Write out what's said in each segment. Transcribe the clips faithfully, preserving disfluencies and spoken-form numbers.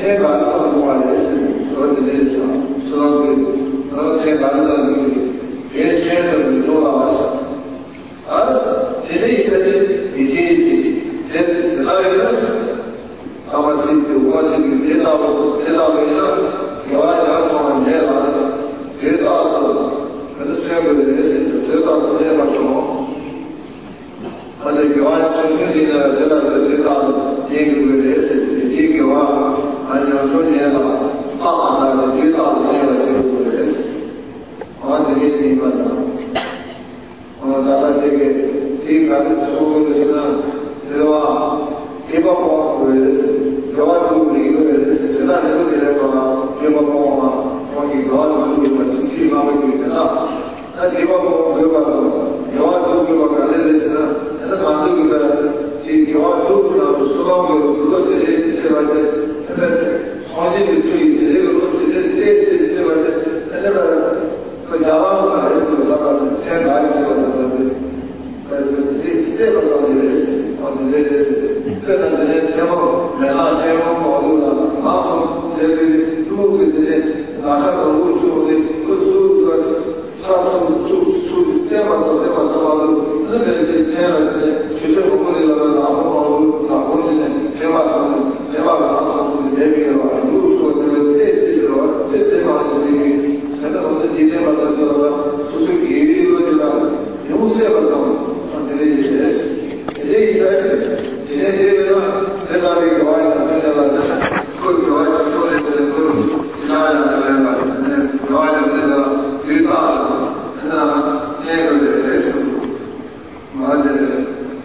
天板上的话也是说的那种，说的，然后天板上的也圈的很多啊，啊，这里这里你第一次，这这到底是？那么是我是接到接到没了，有啊有说没了，接到了，可是这个人是接到没了说。或者有啊，从这里呢，这个这个一个也是一个啊，还有说年了，大三的最大的那个就是也是，啊，这个是一个的，我咱们这个这个说的是，对吧？一个光也是，有啊，就一个也是，那你说这个一个光啊，光一个就一个机器嘛，会有的啊，那一个光对吧？有啊，就一个干的是。那么这个这条路呢，说到有如果这些这个那个长期的注意这个路这这这这个那个不讲了还是那个天台这个这个呃这这个东西也是，啊这这这个这些前后两大前后跑路的，然后这个路的这些哪看到路处的路处这个上处处处这么多这么多路。那个天了，就是我们那个哪方哪方的天马方天马哪方的那个吧，如果说这个这这个这这方的这个，现在我们今天把这个出去给一个这个用色了的，啊这个也是，这一个今天这个在那里搞一个这个各个搞做的这个其他的这个嗯搞一个这个最大的那那个也是。马这个，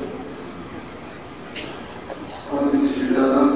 我们取得了。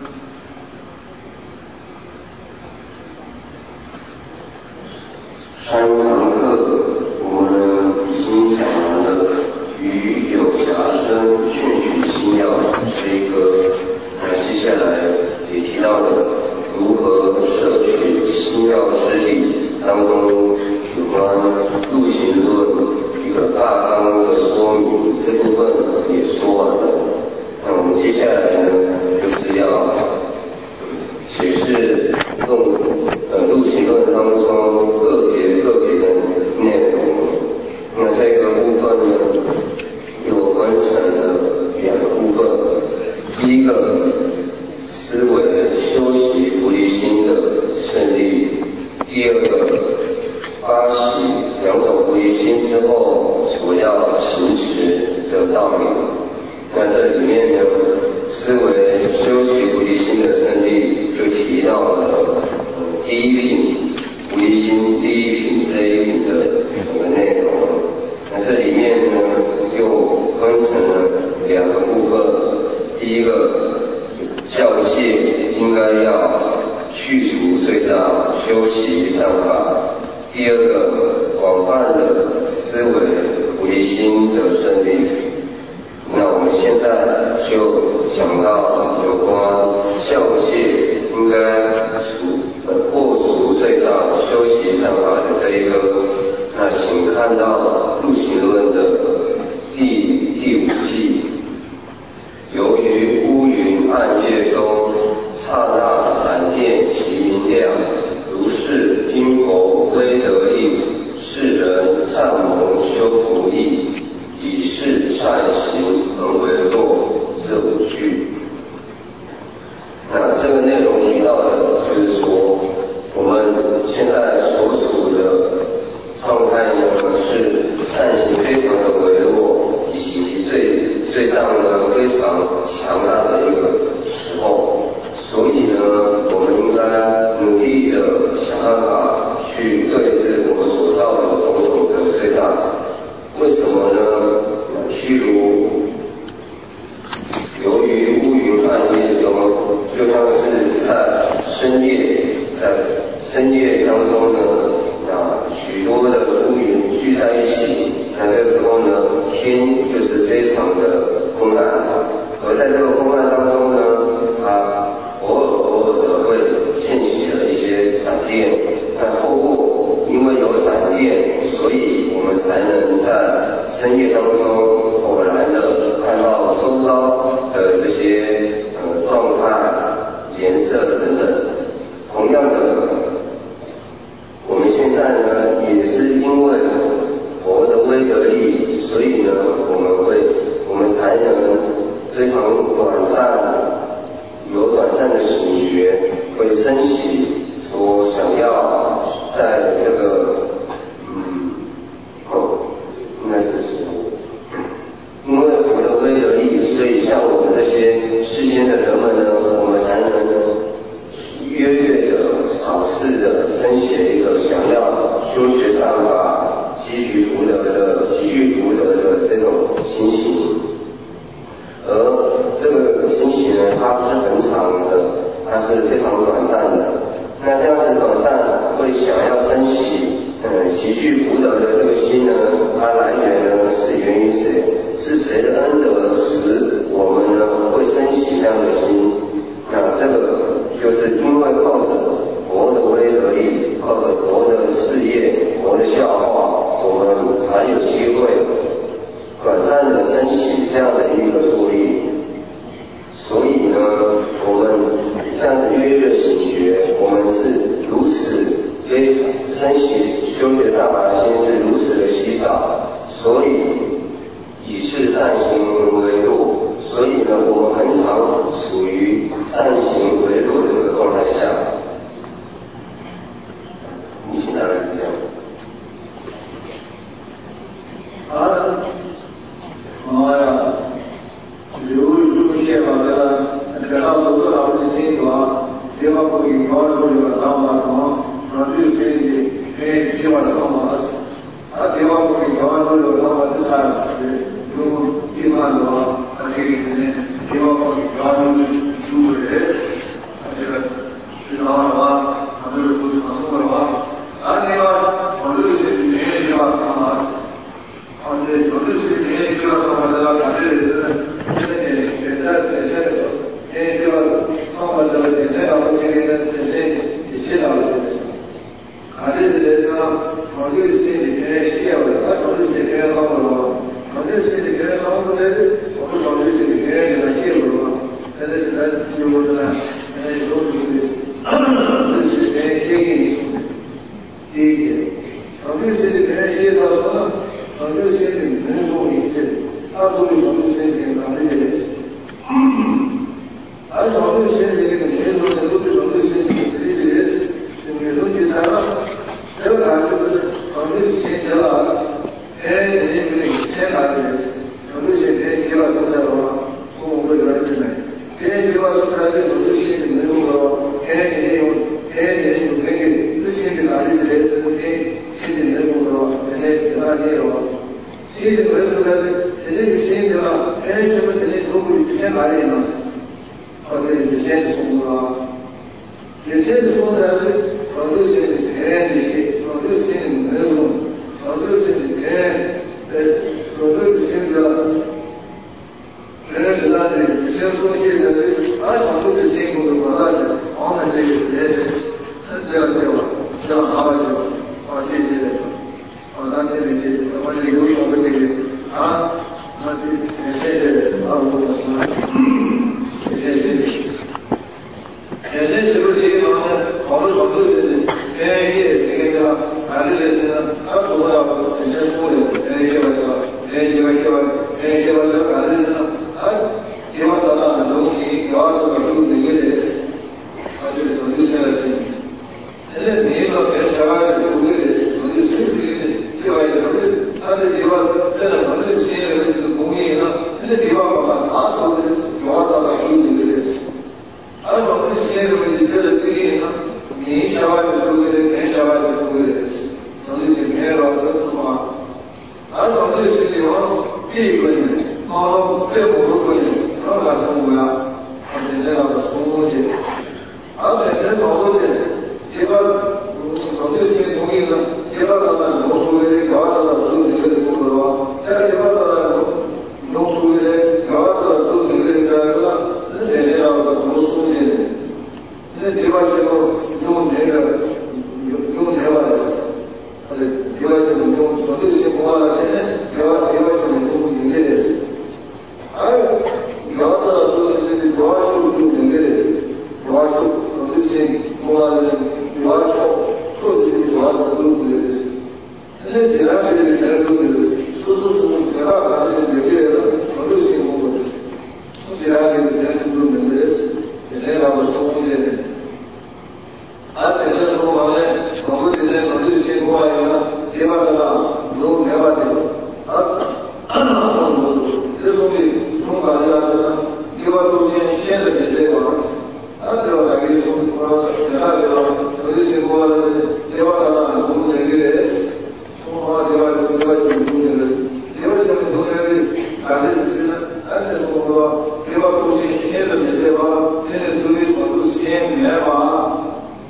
上一堂课我们已经讲完了与有暇生劝取心要这一个，那接下来也提到了如何摄取心要之理当中有关入行论一个大纲的说明，这部分也说完了。那我们接下来呢，就是要解释论呃入行论当中个别个别的内容。那这个部分呢，有分成了两个部分。第一个思维修习菩提心的胜利，第二个发起两种菩提心之后所要行持的道理。那这里面呢，思维修习菩提心的胜利就提到了、嗯、第一品菩提心第一品这一品的整个内容。那这里面呢又分成了两个部分。第一个教戒应该要去除罪障，修习善法。第二个广泛的思维菩提心的胜利。那我们现在就讲到有关教戒应该除呃破除罪障，修习善法的这一个。那请看到入行论的第第五记。由于乌云暗夜中刹那闪电其明亮，如是因佛威德力，世人善蒙修福益，以是善行恒为弱，这五句。那这个内容提到的就是说，我们现在所处的状态呢是善行非常的微弱，以及罪罪障呢非常强大的一个时候，所以呢我们应该努力的想办法去对治我们所造的种种的罪障。为什么呢？譬如由于乌云暗夜中，就像是在深夜，在深夜当中呢，啊，许多的乌云聚在一起，那这时候呢，天就是非常的昏暗，而在这个昏暗当中呢，它偶尔偶尔的会现起了一些闪电，那透过因为有闪电，所以我们才能在深夜当中偶然的看到周遭的这些呃状态、颜色等等。 修学善法，积聚福德的积聚福德的这种心行。而这个心行呢，它不是很长的，它是非常短暂的。那这样子短暂会想要升起嗯积聚福德的这个心呢，它来源呢是源于谁？是谁的恩德使我们呢会升起这样的心？那这个就是因为靠着佛的威德力，靠着佛的事业，佛的教化，我们才有机会短暂的升起这样的一个作力。所以呢，我们这样子跃跃醒觉，我们是如此非升起修学善法的心是如此的稀少，所以以是善行为弱，所以呢，我们很常处于善行为弱的这个状态下。目前大概是这样子。 好了，我呀，留出些法来了，给他们多少的听说，希望可以搞出这个当法中，说这些的，哎，希望上马子，他希望可以搞出这个当法的产品。有地方的话，他这个呢，希望搞出出来，这个市场的话，他这个不是很多的话，啊，另外，我这个是联系吧，啊，啊，这有的是联系吧，什么的，反正是现在现在现在说，联系吧，什么的，现在我这个现在也写到了。啊，这是来说，我这个是联系了，他说的是联系好了。我这是这个好多的，我不说的这个这个业务嘛，现在现在有的呢，现在有的这是这个业务，第一点，我这是这个业务什么？我这是人数一致，大多数我们申请到这些，而我们申请这个人数呢，都是我们申请这些人，这个东西来了，这个就是我们申请了。哎，这个先拿的，有的些别提了出来的话，我们来这来，别提了出来的，有的些没有了，哎，你有，哎，你有那个，这些的拿的来是哎，现在没有了，现在哪里有？现在没有了，现在现在了，哎，什么现在中国先拿的嘛？或者是先是中国了，也先是说的，说的是哎，你说的是没有。我就是哎，呃，我就是现在，哎，那的，先说现在的，俺上头是辛苦的，我那的，我们这个哎，这样对吧？这样好就好，谢谢的，好，那这里谢谢，我这有我们这个啊，那这谢谢啊，我谢谢谢谢。现在是不是这个方面，好多好多是哎，也这个反正就是他主要本身说的哎，这个哎，这个这个哎，这个这个反正是啊，地方上的东西，主要是都每个人，他就是说就是现在每一个别小孩子都会的，说的是这个地方有的，他的地方在那什么的现在是工业呢，那地方嘛，他都是主要上的都是这个。而我们现在的这个对应呢，你小孩子都会的，别小孩子都会的，都是些别老的什么，而我们这地方第一个人，马上最后一个人，老板生活呀，他本身要什么东西，而本身好多人，这个我们这些东西呢，这个老板农出的，搞到了都是这个工作吧，这个搞到了农出的，搞到了都是这个这个。那这要读书的，那地方是用那个用用那个，呃，地方是用说的是话呢，地方地方是用那个，而要的都是要求用那个，要求说的是话呢，要求说的是话呢都是那个，那其他的人都是说说说其他的那个说的是我的。其他的人都能够现在他们说的，而且这说法呢，我们现在说的情况一样，地方的话有两万的，啊，这说明说法的是呢，地方中间现在的这个，啊，这个还有说说其他的话，说的情况呢，地方的话有那个，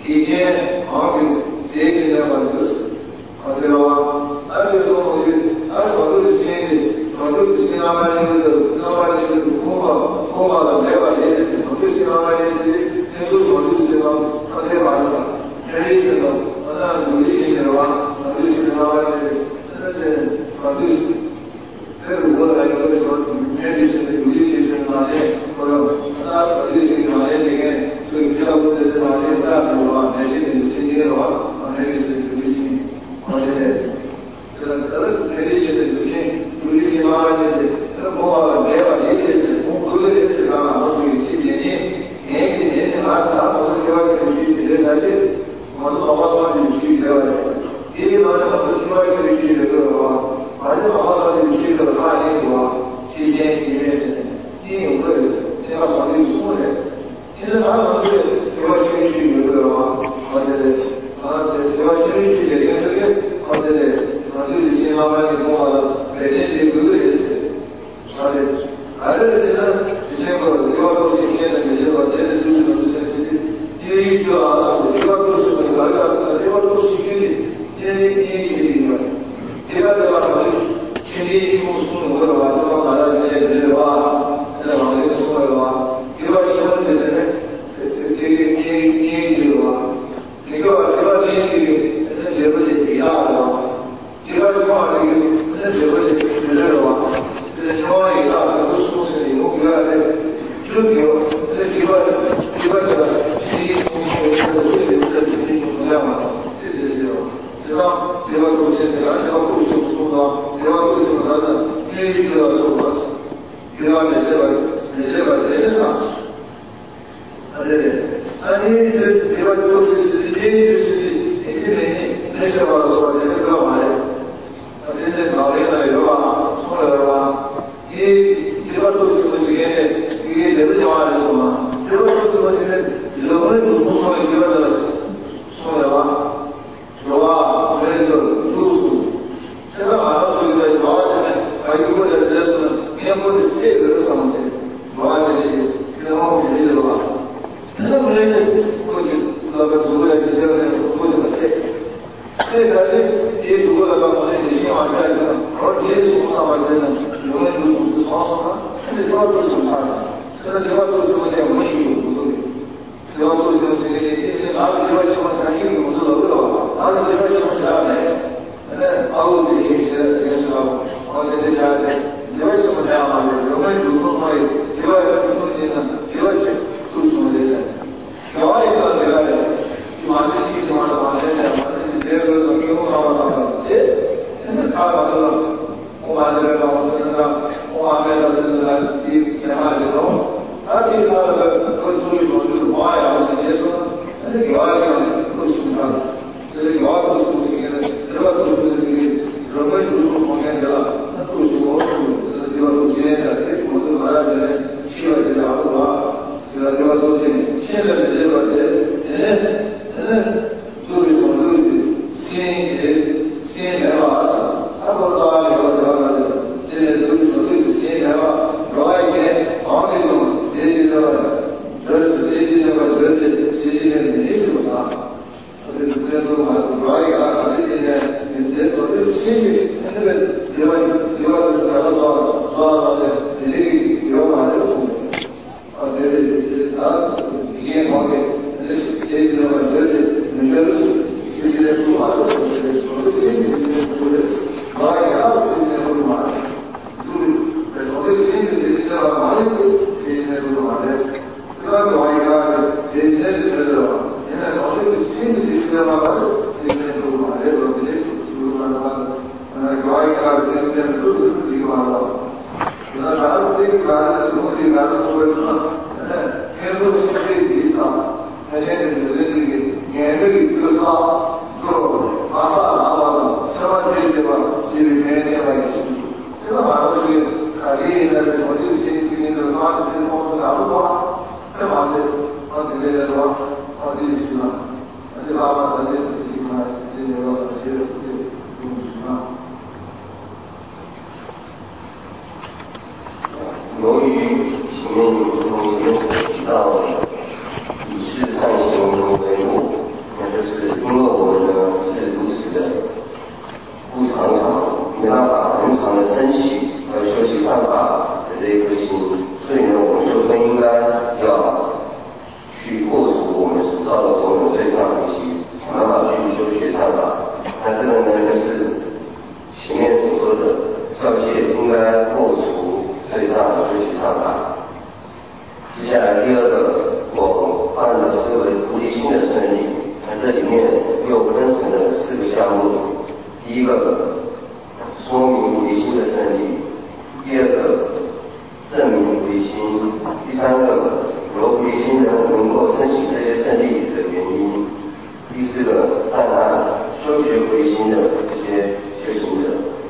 以前好比谁给的话就是，好对吧？而且说我就，而且我都是现在，我都是新老板就是，老板就是工作工作的来吧也是，我就新老板也是，那时候我就是说，他这把子，还有一个，我那有一些的话，我就新老板就是，那是我就是。这个我来有的时候，面对是有一些是哪些，或者那有一些哪些这个，所以比较多的哪些大的话，哪些有些些的话，哪些是有一些，哪些这个呃哪一些的有些有一些嘛就是那个我来吧也是，我个人是干嘛？我属于这边的，年纪年龄大大，我是这块是去这个的，我是好好说的去这个，因为嘛，我是这块是去这个话。反正好好说，你去这个大英国，提前一月是，你有个这个法律出来，其实他们是这个选区有个嘛，或者是啊这这个选区的跟这个，或者是啊就是新老板的工作，每天这个个也是，啊的，还是现在这个这个都是现在的这个，这个就是说是因为一个啊，这个都是那个这个都是虚的，因为因为这个。这个的话，我就前天用送我的话，这个大家这些人的话，这个行业送的话，这个新闻的人，这这这这这这个话，这个这个这个那这个是最大的话，这个是话这个那这个是这个话，这个情况一大，这个说是有个的，就比如这这个这个这个第一从这个这个这个这个这样嘛，这这这个。这个这个都是这个这个都是说的，这个都是说的，因为这个是我，这个在这个在这个人上，啊对对，啊你这这个都是你就是你这边那时候说这个干嘛的？啊真正搞的那个吧，说了吧，你这个都是这个因为这个讲话是什么？这个都是说这个人文主动说的这个说的吧。有啊，那个住宿，这个马上是一个主要的，还有个的这是面部的这个是什么的，主要的是跟我们这个吧，那么呢，过去那个住的这些呢，住这个谁，这个呢，也住了个我们的新华这个，而且住上面的呢，有的住宿是床上，这个地方都是啥的，这个地方都是我在文艺有不对。主要都是这个，因为哪个地方喜欢看英语，我都知道吧。哪个地方喜欢啥来？呃，澳洲这些是是知道吧？澳洲这家的，地方喜欢这样嘛？我们主动说的，地方是中心的，地方是做什么的？另外一个这个的，就把这些地方的话，现在反正这个从英国上到那个，哎，那他那个，我把这个我是那个，我把这个是那个第三万这种。而且他那个和注意说就是花呀，这些说，那这药呀都是他的，这个药都是这个，这个都是这个人文主义方面的了，那都是我们这个地方都现在这我们大家这个需要这两个话，这个地方都是现在的这个人人就是说都是先人先来吧，他不知道这个这个这个都是说都是先来吧，老外一点好那种。这些个，这是这些个，这是这些个没什么啊，这个这个嘛，主要一个啊，这些呢，这这这心里那个地方地方是搞到说说到的，这个地方嘛，这个啊，这这啊，一些方面，这这些个嘛，这是那个这些不嘛，这是说的这些说的，主要一个啊，这些不嘛，就是说的心里这个嘛，这些都是嘛的，这个主要一个这些是知道吧？现在说的心里这个嘛，这些都是嘛的，说的就是嘛的，呃，主要一个这些都是这个嘛的，那咱们这个是从这个说的是，呃，全部是可以提倡，那现在就是这个免费就上，就马上拿到了，什么这些吧，这个免费的，这个嘛都是。啊，另一个我就先这个啥子这方面拿不到，干嘛的？啊，这个什么？啊，这就是嘛，啊，这爸爸咱这这个这个这个这个什么？ 由于前面有提到以事善行为目， 一个说明菩提心的胜利，第二个证明菩提心，第三个由菩提心能能够升起这些胜利的原因，第四个赞叹修学菩提心的这些修行者。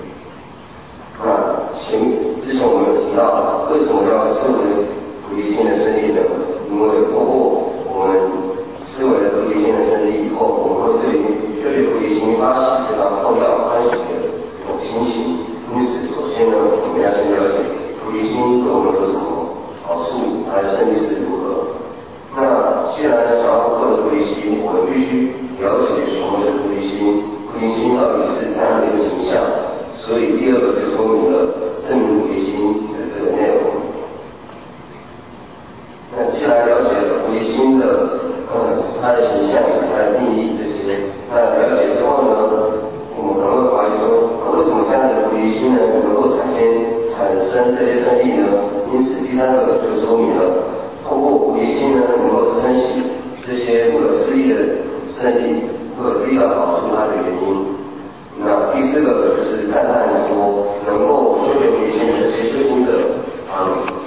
那前之前我们有提到，为什么要思维菩提心的胜利呢？因为透过我们思维了菩提心的胜利以后，我们会对于修学菩提心发起非常后要欢喜的这种心情。因此，首先呢，我们要先了解菩提心对我们有什么好处，它的胜利是如何。那既然想要获得菩提心，我们必须了解什么是菩提心，菩提心到底是怎样的一个形象。所以第二个就说明了证明菩提心的这个内容。那既然了解了菩提心的呃它的形象、它的定义这些，那了解之后呢，我们可能会怀疑说，为什么这样的菩提心呢能够产生产生这些胜利呢？因此第三个就说明了，透过菩提心呢能够升起这些不可思议的胜利、不可思议的好处，它的原因。那第四个就是赞叹说，能够修学菩提心的这些修行者啊。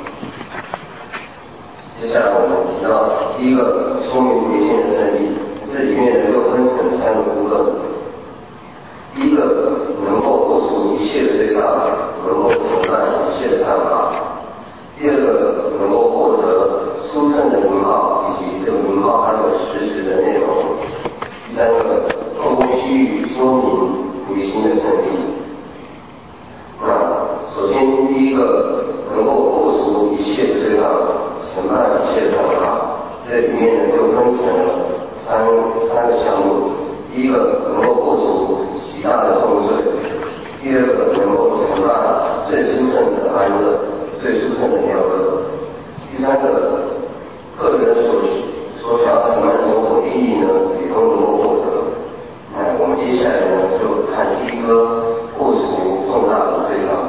接下来我们提到第一个说明菩提心的胜利，这里面呢又分成三个部分。第一个能够破除一切的罪障，能够承担一切的善法。第二个能够获得殊胜的名号，以及这个名号它的实质的内容。第三个透过譬喻说明菩提心的胜利。那首先第一个能够破除一切的罪障，承办一切的善法，这里面呢又分成了三三个项目。第一个能够破除极大的痛罪，第二个能够承办最殊胜的安乐，最殊胜的妙乐，第三个个人所所想要承办的种种利益呢，也都能够获得。那我们接下来呢就看第一个破除重大的罪障。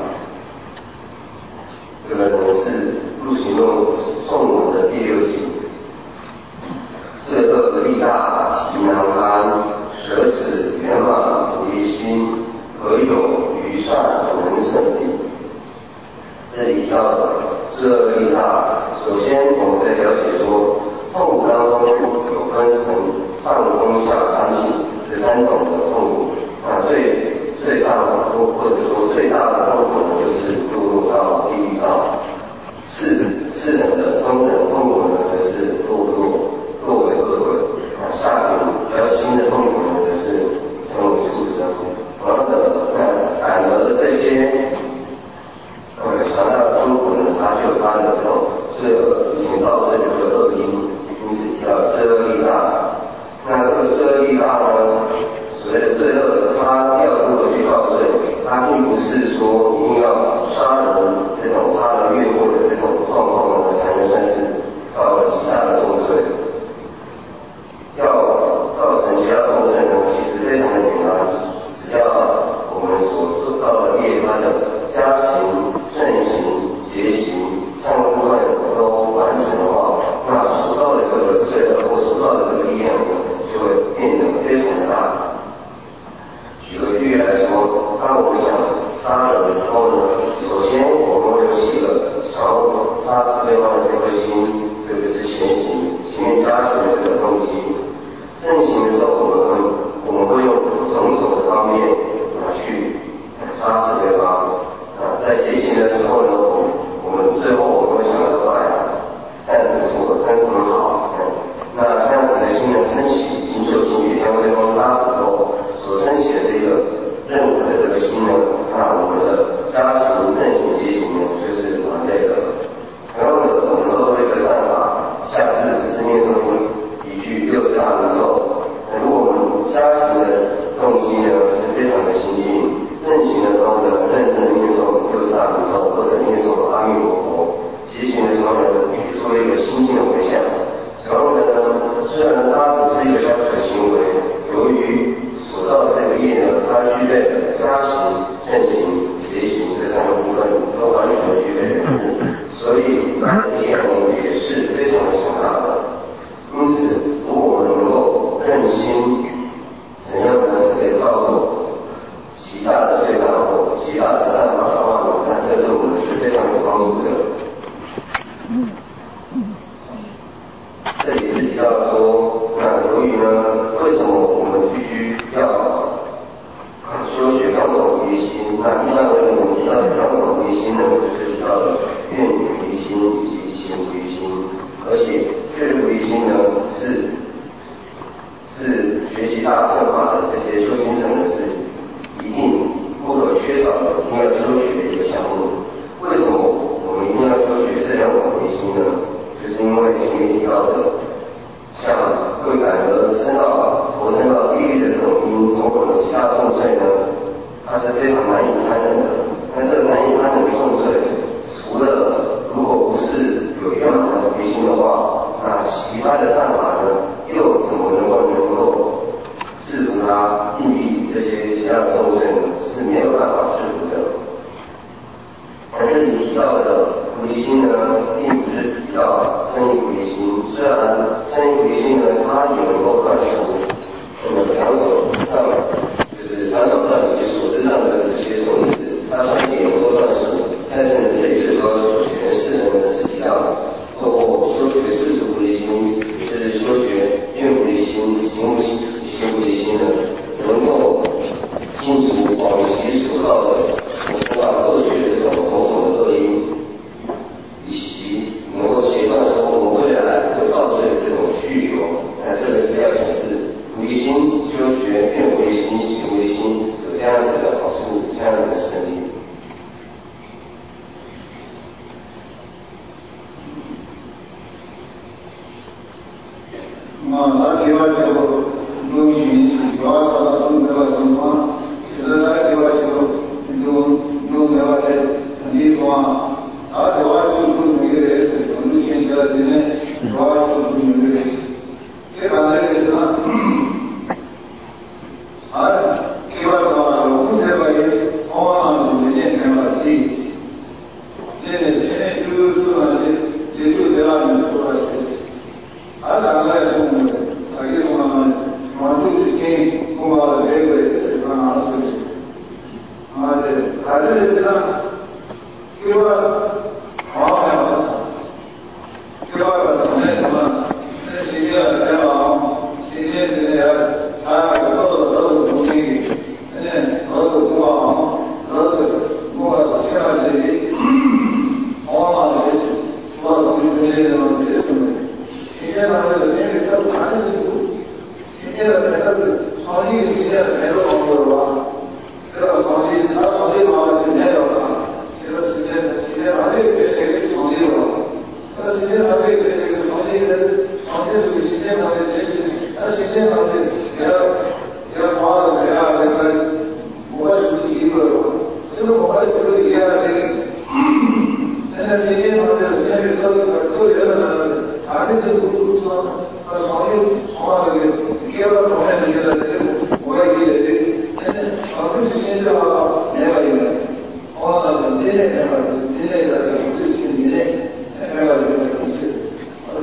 这个呢是入行论颂文的第六集。罪恶力大，其难堪，舍此圆满菩提心，何有余善能胜利？这里提到的罪恶力大，首先我们可以了解说，痛苦当中有分成上中下三品这三种的痛苦。那最最上或者说最大的痛苦呢，就是堕落到地狱道。次次等的中等的痛苦呢，则是堕落堕为恶鬼。下品比较轻的痛苦呢，则是成为畜生。同样的，那反而这些呃强大的痛苦呢，它就有它的这种罪恶已经造成的这个恶因，因此提到罪恶力大。那这个罪恶力大呢，所谓的是学习大乘法的这些修行者呢是一定不可缺少的，一定要修学的一个项目。为什么我们一定要修学这两种唯心呢？就是因为前面提到的，像会感而生到投生到地狱的这种因，种种的其他重罪呢，它是非常难以堪忍的。那这个难以堪忍的重罪，除了如果不是有圆满的唯心的话，那其他的善法呢，又怎么能够能够制服它、定义这些其他的重罪呢？是没有办法制服的。而这里提到的菩提心呢，并不是提到生意菩提心，虽然生意菩提心呢，它也能够断除我们两种上，就是两种上以及所知上的这些种子，它虽然也能够断除，但是呢，这里的说所诠释的呢，是提到透过修学世俗菩提心，就是修学愿菩提心、行行菩提心呢，能够清除往昔所造的所生到恶趣的这种种种的恶因，以及能够切断说我们未来会造罪的这种去流。那这个是要显示菩提心修学愿菩提心、行菩提心有这样子的好处，这样子的胜利。 嘛，他给我说，弄讯息，给我说他弄给我什么，就是他给我说，弄弄给我的，你说，他给我说出那个意思，我们现在的人，给我说出那个意思，这个那个是啥？啊，给我说，我这个人，我每天给我记，现在现在就是说呢，就就这样子做的事。啊，大概从大概从马术之前，我们这个是干啥的？啊，对，还是这个，给我好两个，给我个什么什么，那现在来往，现在这个他做的都是东西，嗯，都是工行，都是我现在这里，我嘛是说就是这种这种。现在呢，这个面对这个还是有，现在的这个创业现在没有好多吧？这个创业，他创业嘛就没有了。这个时间，现在还得给这个创业了。这个时间还得给这个创业的，创业这个时间还得给，他时间还得要要花的要那个模式一个，这个模式这个也要这个，现在时间嘛就面对这个个人的。还是这个说，呃，创业创那个，给了创业那个那个，我也给的，但是啊，就是现在啊，两个月，我那个年年两个月，年年的就是年年两个月的一次，呃，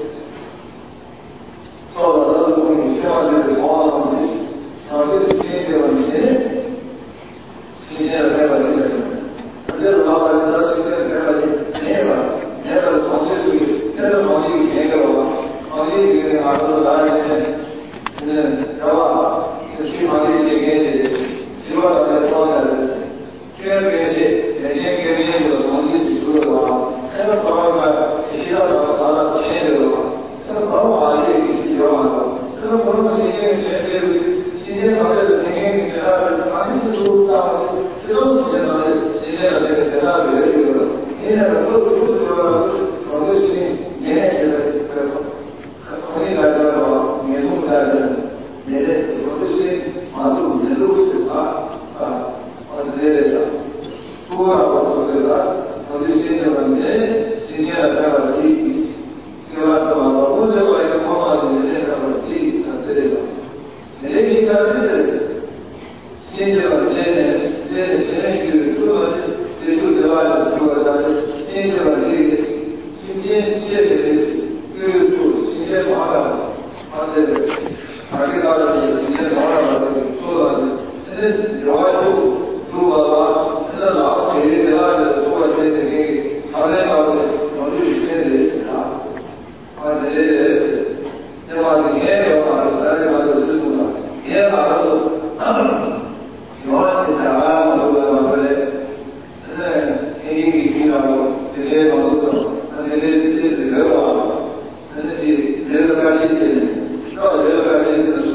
做了这个东西，希望就是往往就是，啊，就是现在问题，现在两个月的什么？这个老板他现在两个月，年个年个创业出去。这个创业前个吧，创业这个啊，都是大家嗯，知道吧？这去创业前个是，希望大家做的是，这个是每年给年这个创业提出的话，这个方案其他的达到现在的话，这个方法是需要的，这个不能实现现在今天创业的年龄给他创业提出到，这都是现在现在的这个最大的这个，现在的都都这个创业是。年年是这个，可以来的话，年度来的，年年我这些马路年度是啊啊，我这些的，多了我这个，我这些的年今年的那个是，对吧？对吧？我这个也跑到年年那个是，这类的，年年在这里，现在的年年年年现在就是这个，也就对吧？这个咱现在的这个。今天现在的就是做今天麻烦，他这个还给他的今天麻烦做了，现在有爱做做了，现在老给给他的做现在给他那个我就现在是他，他这是对吧？你也有嘛，咱这个就是做了，也嘛都有啊，你讲啊，我说嘛，对不对？现在天气比较这些嘛都是。这这这这个吧，那是这个干净的，到这个干净的。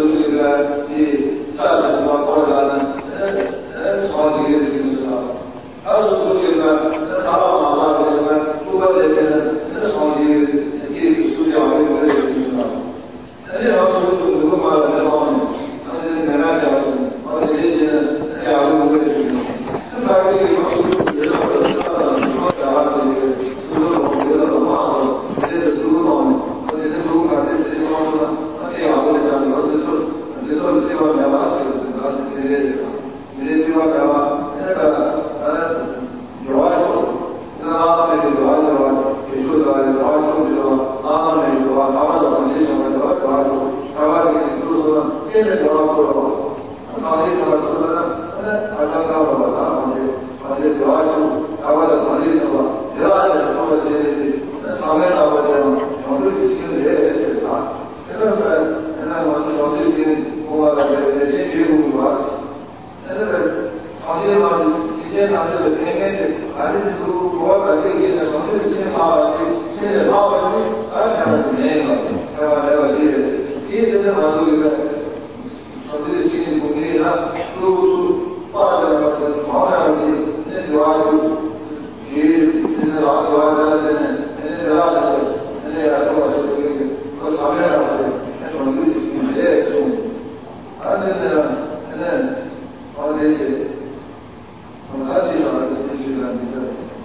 이 자주와 보다는 소리를 듣는다. 아주 그러면 사람마다 되면 누가 되면 소리를 이렇게 수정하고 그랬습니다. 아니 아주 누구만 내려오는 아니 내가 잡은 어디 이제는 야구 그랬습니다. 그러니까 이 것을 내려오는 사람은 나가는 게 누구도 내려오는 마음 그래도 누구만 어디 누구 같은 데 나오는 아니 야구를 잡는 것도 그래서 우리가 배워왔어요. 그래서 우리가 배워 내가 좋아요. 나한테 좋아요. 예수가 좋아요. 나한테 좋아. 나만도 관계성을 좋아요. 나만이 그거는 얘를 좋아하고 관계성을 그러면 아장가로 나한테 관계 좋아요. 나만도 관계성을 대화를 통해서 사회하고 되는 정도의 시간을 내야 했을까? 그러면 내가 먼저 정도의 시간 공부하다 되는데 미국으로 왔어. 그러면 관계만 시간 안에서 병행해 아니면 그 뭐가 되기는 정도의 시간 나와야지 시간을 나와야지 알아야지 내가 내가 내가 이제 이제는 만들기가 정도의 시간 공부해라 그 빠져나가서 좋아야지 내 좋아야지 이제는 좋아야 되는 내가 내가 좋아서 그 사회라고 정도의 시간에 좀 아니면 는 어디 어디서 해주랍니다.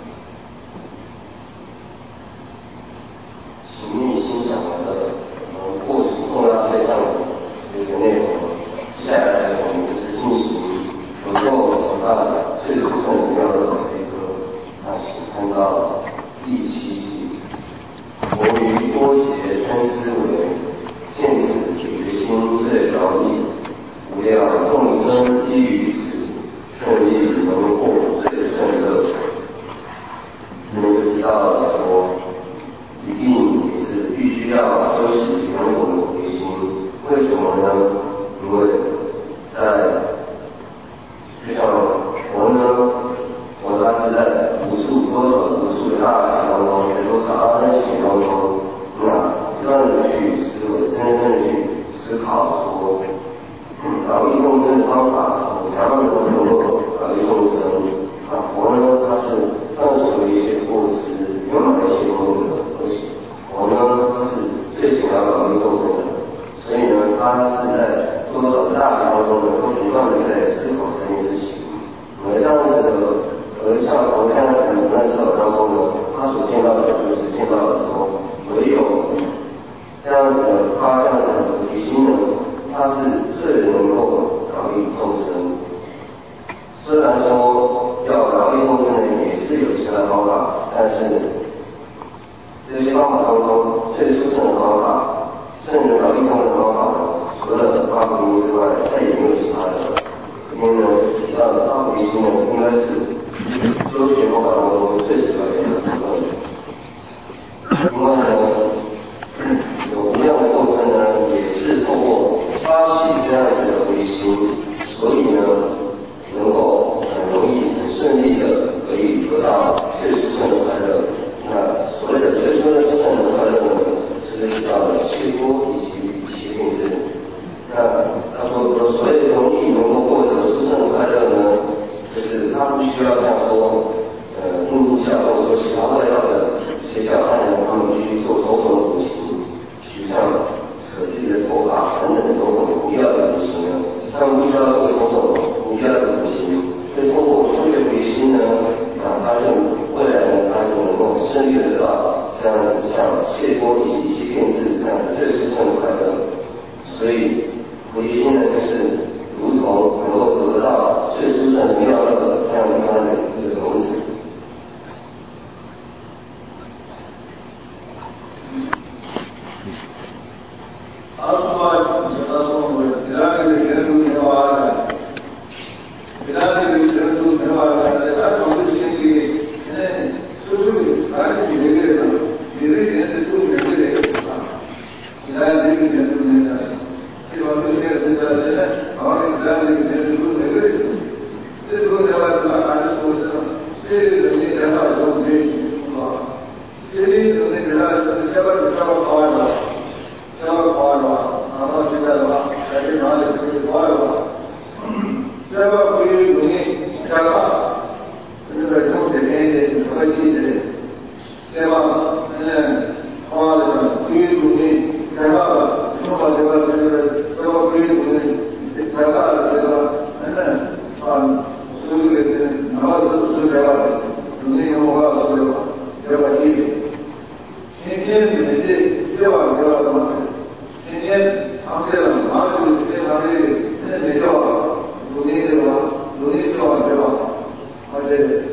行义欣赏的嗯过程重要对象这个内容，接下来我们就是进行能够想到最初很重要的这个啊，请看到第七集，活于多邪生思维，见此决心最着力。无量众生依于此，顺利能获最胜乐。这边就提到了说，一定也是必须要修习种种的回心。为什么呢？因为在就像佛呢，佛他是在无数多少无数的大海当中，在多少阿僧祇当中，那不断的去思维，深深的去思考说。疗愈众生的方法，怎样能够疗愈众生？啊，佛呢，他是断除了一些过失，圆满了一些功德，而且佛呢，他是最想要疗愈众生的，所以呢，他是在多少的大学当中呢，都不断的在思考这件事情。而这样子的，而像佛这样子的那思考当中呢，他所见到的就是见到的说，唯有这样子的发这样子的菩提心呢。它是最能够疗愈众生。虽然说要疗愈众生呢，也是有其他的方法，但是这些方法当中最出圣的方法，最能疗愈众生的方法呢，除了发菩提之外，再也没有其他的了。今天呢，提到的发菩提心呢，应该是修学方法当中最主要的一个部分。另外呢，有无量的众生呢，也是透过发起这样子的回心，所以呢，能够很容易、很顺利的可以得到最殊胜的快乐。那所谓的最殊胜的快乐呢，就是提到的解脱以及七定智。那他说，所以容易能够获得殊胜的快乐呢，就是他不需要像说，呃，印度教或者说其他外道的邪教汉人，他们必须做种种的苦行，去像舍自己的头发等等的种种不必要的苦行呢，他们不需要做种种不必要的苦行，所以通过修学回心呢，啊，他就未来呢，他就能够顺利的得到这样子像解脱以及七定智这样子最殊胜的快乐。所以回心呢，就是如同能够得到最殊胜的妙乐这样的它的一个种子。 सेवा सेवा खावा सेवा खावा आवाज दिया 자기 마음에 그렇게 도와요. 세바 그의 눈이 자가 그러니까 좀 대변에 여러 가지들이 세바 화하잖아. 그의 눈이 자가 정말 제가 세바 그의 눈이 자가 제가 맨날 한 소리가 되는 나와서 소리가 있어. 눈이 영어가 소리가 여러 가지 신기한 세바 여러 가지 신기한 상태는 마음을 지게 하는 내려와 눈이 들어와 눈이 들어와 내려와 어제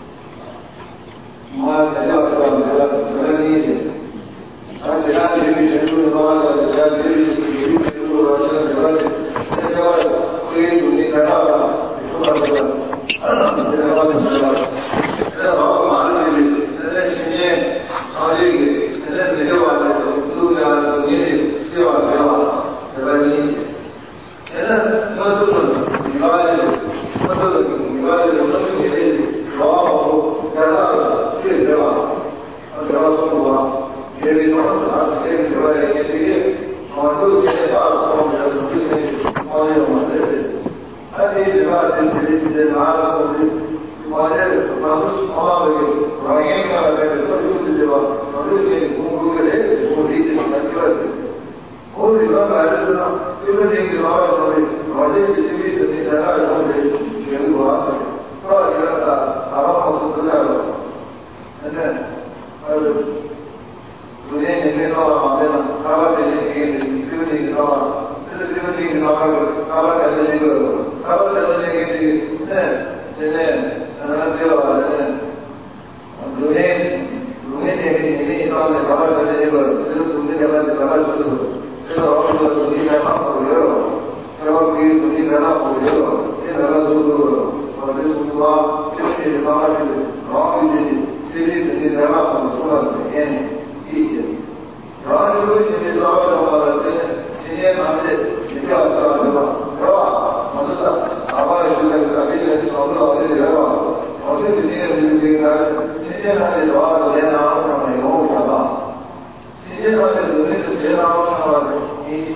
마 내려와서 내가 그러니 아 제가 지금 제대로 들어와서 제가 지금 제대로 들어와서 제가 내가 우리 눈이 들어와 들어와서 내려와서 내가 너무 많은 일이 내 신기해 아직 내 내려와서 누가 눈이 들어와 내려와 그러니 얘는 그것들은 이와를 그것들은 이와를 어떤 일이 좋아하고 내가 그래 내가 내가 손과 예비 놓아서 아주 예비 들어야 되게 어느 세대가 보면 그 세대 어느 만들었어요. 아니 내가 이제 나와서 뭐를 바로 소화하게 방해가 되는 소리들과 어느 세대 공부를 해서 우리들이 만들어야 오늘 이런 말에서는 이런 얘기 나와서 어제 시민들이 나가서 여기 왔어요. 그러나 이런다 알아보고 그러자고. 근데 아주 눈에 내면서 하면 가봐야 되는 그런 얘기 나와. 그래서 그런 얘기 나와서 가봐야 되는 거. 가봐야 되는 얘기 네, 네, 하나 되어가는 눈에 눈에 내면 내면이 싸움에 가봐야 되는 거. 그래서 눈에 가봐야 가봐야 되는 거. 그래서 어느 눈이 나가고 열어. 제가 그게 눈이 나가고 열어. 이 나가서 어제 누가 이렇게 나가지고 나가지 세리 눈이 나가고 소란데 예 이제 나가지고 세리 나가고 말할 때 세리의 마음에 내가 와서 들어와 먼저 아바의 주장을 아비를 서로 어디 열어. 어제 세리의 눈이 세리의 마음에 나와서 내 나오는 영웅이 잡아. 세리의 눈에서 제 나오는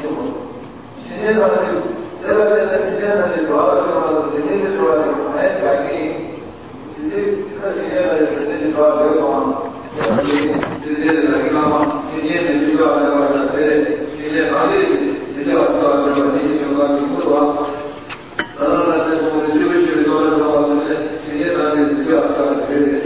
신뢰하는 내가 내가 신뢰하는 좋아하는 신뢰를 좋아하는 내 자기 신뢰가 신뢰를 신뢰를 좋아하는 내가 신뢰를 자기가 신뢰를 좋아하는 것한테 신뢰 많이 내려와서 하는 신뢰가 있고 나는 좀 주변에 돌아서 왔는데 신뢰를 내려와서 하는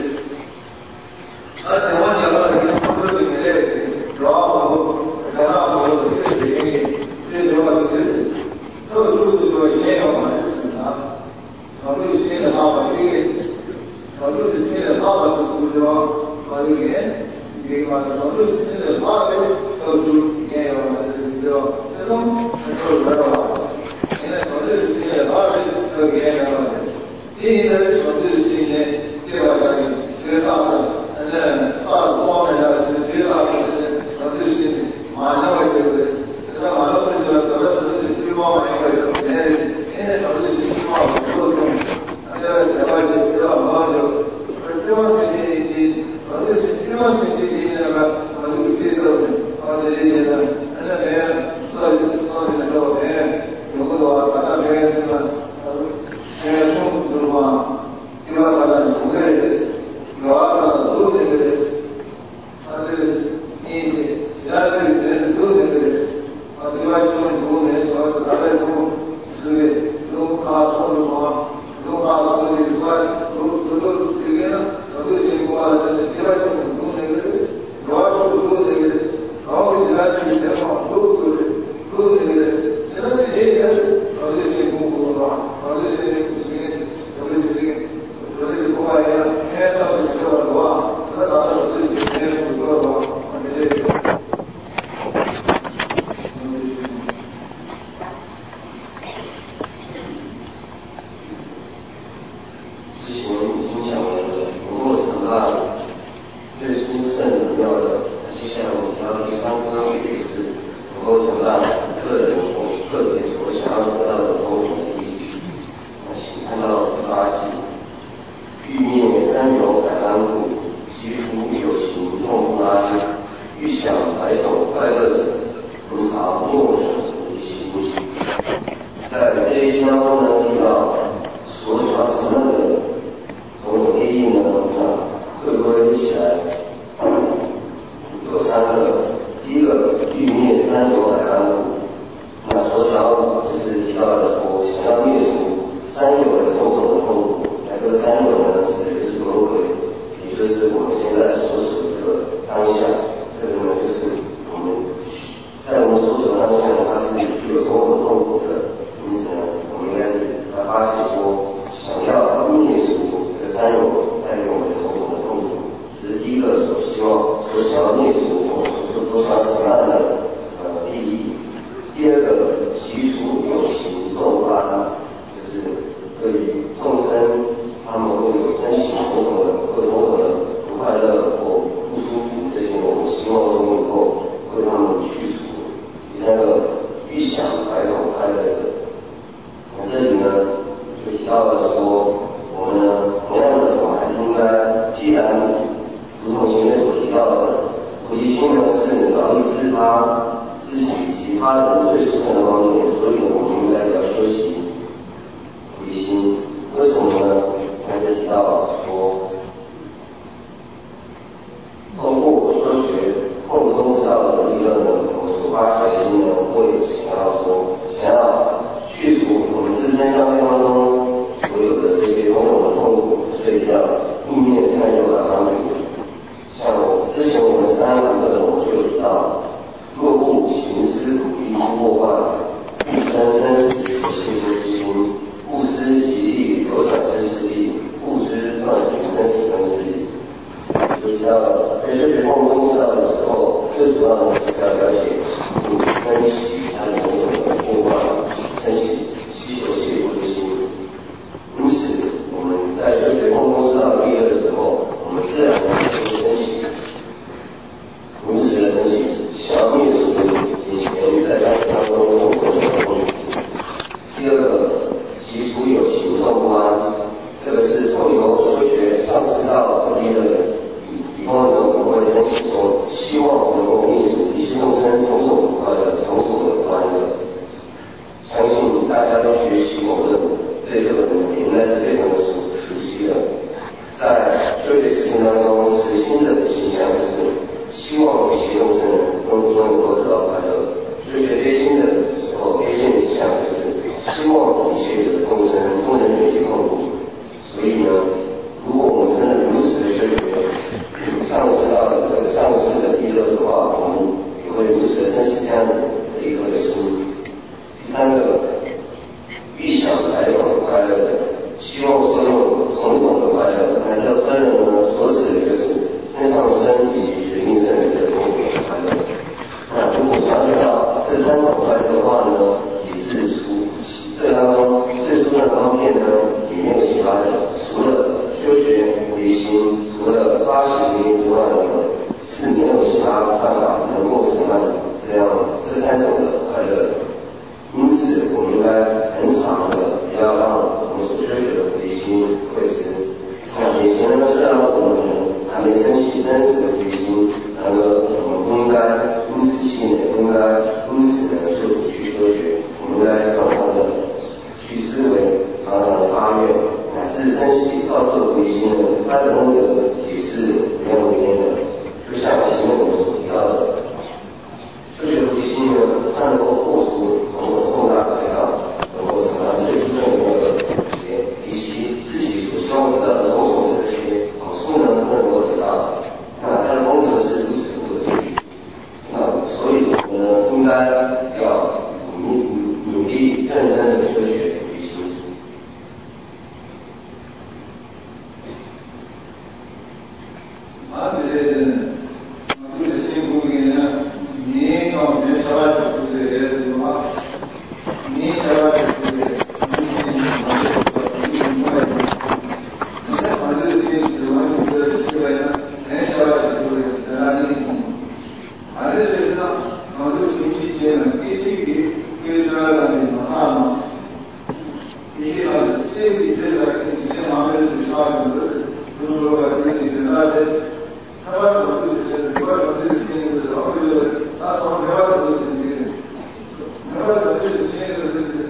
아 대화자가 그냥 그렇게 좋아하고 잘하고 이렇게 내려가서 그랬어요. 또 주로도 이해가 많았습니다. 저도 시에 나와서 이게 저도 시에 나와서 그저 이게 이게 맞아 저도 시에 나와서 또 이해가 많았습니다. 그래서 저도 들어와. 얘는 저도 시에 나와서 또 이해가 많았어요. 이해를 저도 시에 들어가서 그래서 근데 아 공원에 가서 들어가서 저도 시에 많이 나와서 그래서 많은 분들은 그래서 일본에 가서 내일 얘네 저도 일본하고 그렇게 내가 내가 이제 내가 뭐하죠? 일본 시즌이 어디서 일본 시즌이 내가 어디 시즌을 어디 시즌을 내가 또 서울에서 내 요거도 가다 배우지만 내가 좀 들어와 이거 가다 고생을 이거 하다 또 내가 아들 이 지하철 내는 또 내가 아들과시는 부분에서 나라에서 그게 누가 손을 봐 누가 손을 주가 누구 되게는 어디 지구가 되는데 지하철은 부분에 도와주고 부분에 아무리 지하철이 되면 그 부분에 지하철이 얘기할 어디 지구가 어디 지구가 어디 지구가 어디 지구가 아니라 해서 지구가 그래서 어디 지구가 个人或个别所想要得到的共同的利益，那其在这一期当中呢，提到所想要承认的种种意义呢，那会归起来有三个。第一个，欲灭三有海安固。那所想要就是提到的说，想要灭除三有的种种的痛苦。那这个三有呢，指的就是轮回，也就是我们现在所处的这个当下。这个呢，就是我们在我们所处的当下呢，它是具有种种痛苦的。因此呢，我们应该是来发起说，想要灭除这三有带给我们的种种的痛苦，这是第一个所希望、所想要灭除我们所所想要承担的呃利益。第二个，习俗有情众安，就是对于众生，他们会有升起种种的、会种种的不快乐或不舒服这些，我们希望都能够为他们去除。第三个，欲享百种快乐者。那这里呢，就提到了说，我们呢，同样的，我们还是应该，既然如同前面所提到的，菩提心呢是劳逸自他、自己以及他人最殊胜的方面，所以我们应该要修习菩提心。为什么呢？刚才提到说，通过科学共同知道的一个呢，我们所发起的心呢，会想要说，想要去除我们自身相对当中所有的这些种种的痛苦，所以叫欲灭三有的方面。像我之前我们三堂课呢，我就有提到，若不行施鼓励过患，不生真实有信心之心，不思其力流转之势力，不知断除生死根之力。就提到了在学共同知道的时候，最主要的是要了解鼓跟喜它的种种的过患，升起希求谢福的心。因此，我们在学学共同知道第二的时候，我们自然会升起如实的升起想要灭除以前在生活当中所做的痛苦。第二个，习俗有情众不安，这个是透由修学上师到第二以后呢，我们会升起说，希望能够灭除一切众生种种的快乐、种种的欢乐。相信大家都学习某论，对这个呢也应该是非常的熟熟悉的。在修学事情当中，实心的形象是希望一切众生都能够得到快乐。修学悲心的时候，悲心的形象是希望一切的众生都能远离痛苦。所以呢，如果我们真的如实的修学上师到这个上师的第二的话，我们也会如实的升起这样的一颗心。第三个，欲享百种快乐者，希望受用种种的快乐。那这个快乐呢，所指的就是天上生以及决定生的种种的快乐。那如果想要到这三种快乐的话呢，也是除这当中最初的方面呢，也没有其他的，除了修学菩提心，除了发起菩提之外呢，是没有其他办法能够承担这样这三种的快乐。因此，我们应该很常的要让我们所修学的菩提心会师。那以前呢，虽然我们可能还没升起真实的菩提心，然而我们不应该因此气馁，不应该因此呢就不去修学。我们应该常常的去思维，常常的发愿，乃至升起造作菩提心呢，它的功德也是无量无边的。就像前面我们所提到的，修学菩提心呢，它能够破除种种重大的业障，能够承担最殊胜的功德，也以及自己所希望得到的种种的这些好处呢，都能够得到。那它的功德是如此不可思议。那所以我们呢，应该要努努力认真的修学菩提心。 啊，对对对，这个辛苦的呢，你刚才说的对的，是吧？你说的对的，你你你你那反正是指望你的思维呢，很少的就是在那里，反正就是呢，我就信息间呢，必须给给出来的嘛啊，一些呢，这个这个一些方面是啥的，都是说这个那些。他把手就是如果说这个事情是然后就是他从没把手就是那个没把手就是那个就是然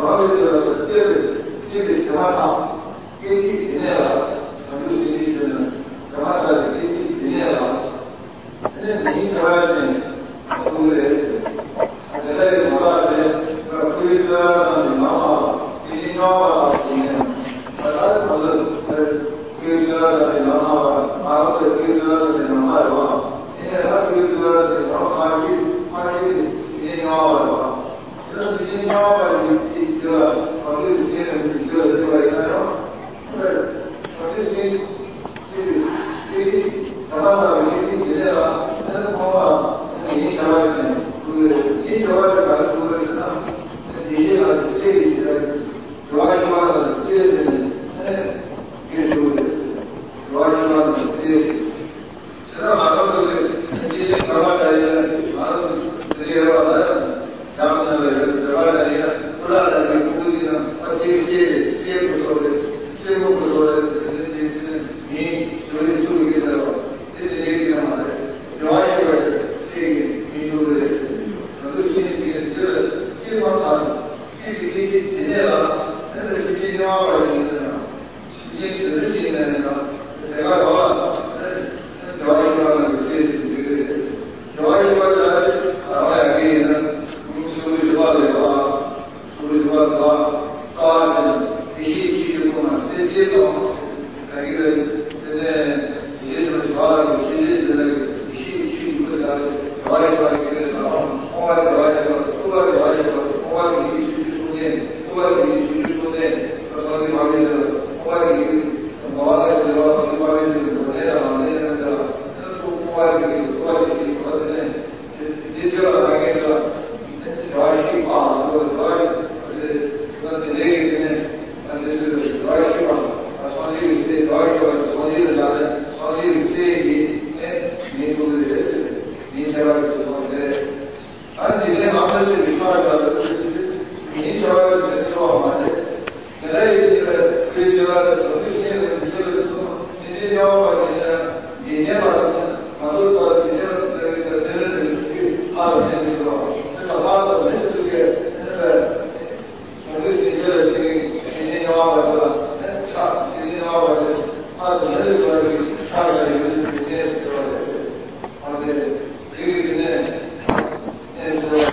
主要是这个这个什么上根据里面了，很多学习是什么的根据里面了，那你什么呢？都得是，现在马上是呃规则上面嘛，最近要啊，今年，呃，那不是呃规则上面嘛，马上是规则上面嘛，是吧？现在他规则是然后他去他去最近要啊。这是今天我们一个传统的一个这个应该说，是传统的这个这个台湾的这个这个那个方法，你想法呢？就是你想法的感受是什么？你这个设计的主要地方的设计，哎，就是主要地方的设计。现在马上是这些台湾的马上这些人。然后呢，这外来一个不让人家估计呢，他这个些些不说的，些不说的，这这是你所以注意的，这是这个嘛的，另外一个是民族的是，很多信息这个基本上这个给人家了，那个是今天二百年的，时间日历的那个，这个话，那另外一个是这个，另外一个是海外给人。说句话的话，说句话的话，抓紧第一期的嘛，直接到那个现在节什么抓有些的那个第一期不是抓一抓这个，然后另外抓一个，另外抓一个，另外第一期去中间，另外第一期去中间，和上这方面的，另外第一另外的这个上这方面的国内的行业那个，那个另外的另外的这个呢，你这个那个。主要是把这个主要是那这类呢，那就是主要是把把创立的些主要是创立的啥呢？创立的些的哎，民族的认识，民族的这种的，俺今天俺们这里说的是民族的这种嘛的，现在这个对这个城市现在这个什么今天要把这个今天把这个马上把今天这个这个这个去二十年这个。他的那个这个那个所谓这个这个今天要的这个差今天要的他的那个差的有今天这个他的这个呢那个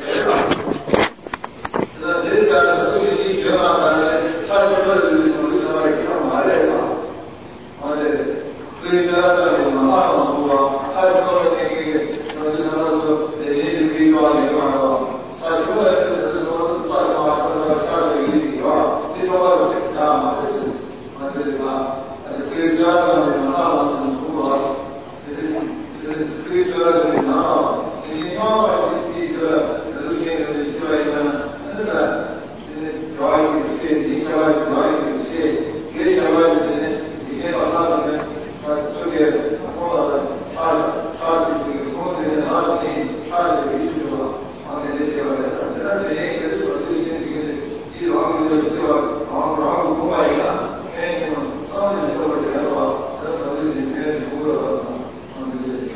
这这个东西你知道吗？他这个是什么什么干嘛来着？啊对，所以说这个马上说，他说的那个什么什么说，人家可以抓人嘛。啊，除了就是说，大什么什么下水以外，最重要的是啥嘛？就是啊，这个啊，对家长的啊，很多啊，就是就是对家长的啊，今天妈妈的这个流行的这个那个，就是主要有些影响，主要有些也想要就是今天把他们啊这个过了他他这个工人啊，你他这个意思吧。这些个，那这些个说这些这个，这方面的这个，然后然后国外一看，哎，什么，上面说这个吧，这说的里面有个，嗯，对对。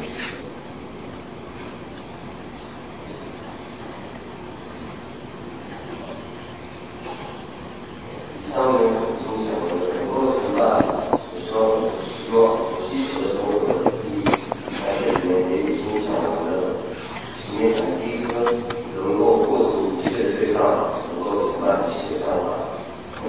上面所讲的能够承办所说希望需求的多个能力，在这里面也已经讲完了。里面讲第一个能够破除企业对上，能够承办企业上的，能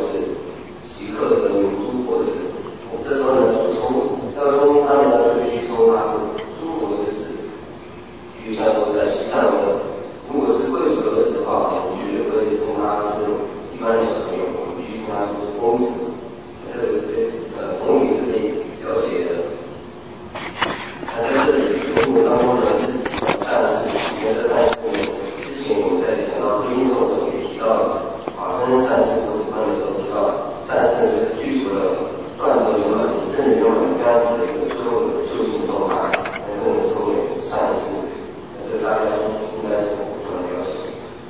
就是即刻的明珠佛子。我这时候呢，从要从他们呢就去从他是诸佛之子。就像说在西藏呢，如果是贵族的儿子的话，我们绝对会称他是一般的小朋友，我们必须称他是公子。这个是呃同理是可以了解的。那在这里文物当中呢是善事，原则善事呢，之前我们在讲到对应的时候也提到了，法身善事或者观的时候提到，善事就是具足了断得圆满、真的圆满这样子的一个最后的究竟状态，那这个称为善事。那这大家应该是非常了解。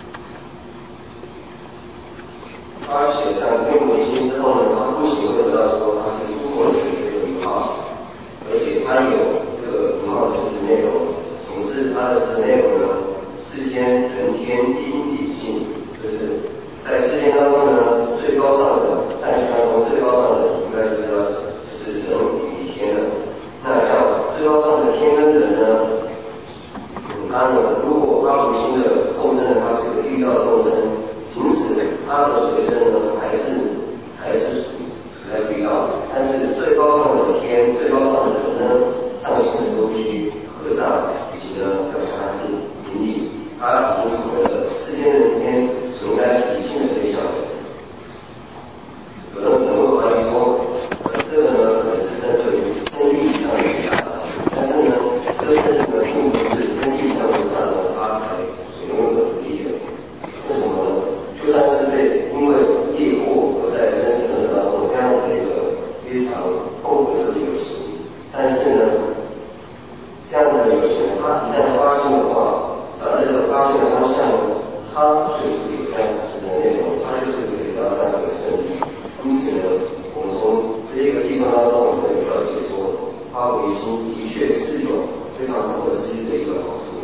他写上用为心之后呢，他不仅会得到说他是诸佛子这个名号，而且他有这个名号的事实内容，显示他的事实内容呢，世间人天因地性，就是在世间当中呢，最高尚的善行当中最高尚的应该就是要就是人与天的。那像最高尚的天跟人呢，嗯，他呢如果他无心的众生呢，他是个低调的众生，即使他的随身呢还是还是属处在低调，但是最高尚的天、最高尚的人呢，上行的都必须合掌，以及呢要向他顶礼，他已经成为了世间人天所应该礼敬的对象。有人可能会怀疑说，这个呢也是针对天地以上的表达，但是呢，这个事情呢并不是天地上之上的发财所拥有的福利的。为什么呢？就算是被因为业果而在生死轮当中这样子的一个非常痛苦的友情，但是呢，这样子的友情，他一旦发心的话，找到这个发心的方向呢，他确实有这样子的内容，他就是可以得到这样的一个胜利。因此呢，我们从这一个计算当中，我们可以了解说，发为心的确是有非常不可思议的一个好处。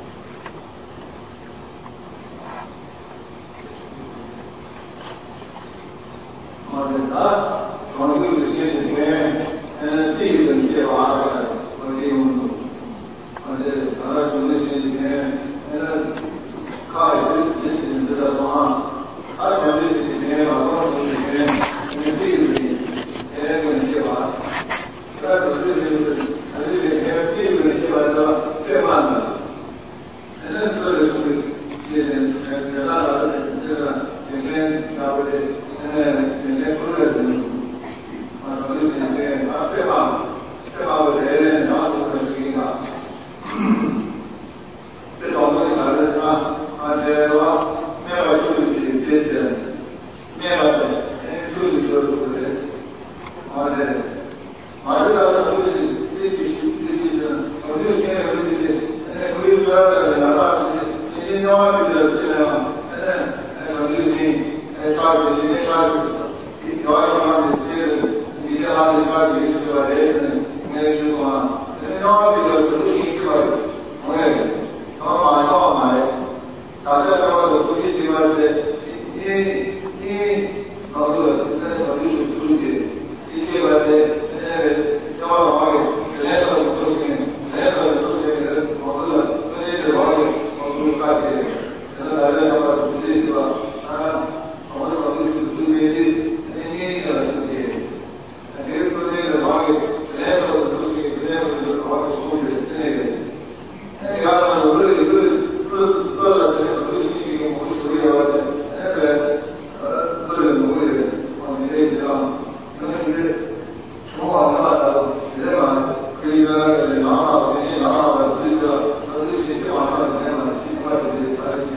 好的，啊，从这个些里面，嗯，第一个你这娃的，我利用，我这啊，从这些里面，嗯，他也是自己知道说，他从这些里面，把光从里面，嗯，第一个，哎，我这娃，那可是就是，那这个前第一个这娃的最慢的，嗯，这个是这个呃，大的这个有些啊不对。呃，有些出的人，啊，什么东西对，啊，对吧？对吧？我人，然后就是这个，这种东西还是什么？啊，这什么？面包出去这些，面包的，哎，出去就出的，啊，对，啊，这个东西，这些这些，我就现在就是，哎，可以说哪怕是今天外面的这样，哎，哎，我就是。刷子，今天刷子，一条一条的写的，今天他的刷子就是说，也是，应该是说，人家这个手机这个，我也，我马上买，打这个的手机这个是，你你那个那手机是手机，你这个的，呃，要买，任何东西，任何东西的，我这个，这些是网友，我都发现，然后大家要把手机是吧，啊。我们说就是对对对，那个东西，这个那个网友，来说的东西，来说的网友同学之类的，那个有的有的各各个这个东西用我手里的那个呃个人不会的，我们这知道，因为是从网上的，人嘛可以说拿到直接拿到的，所以说说这些网上的人嘛，尽快的他就。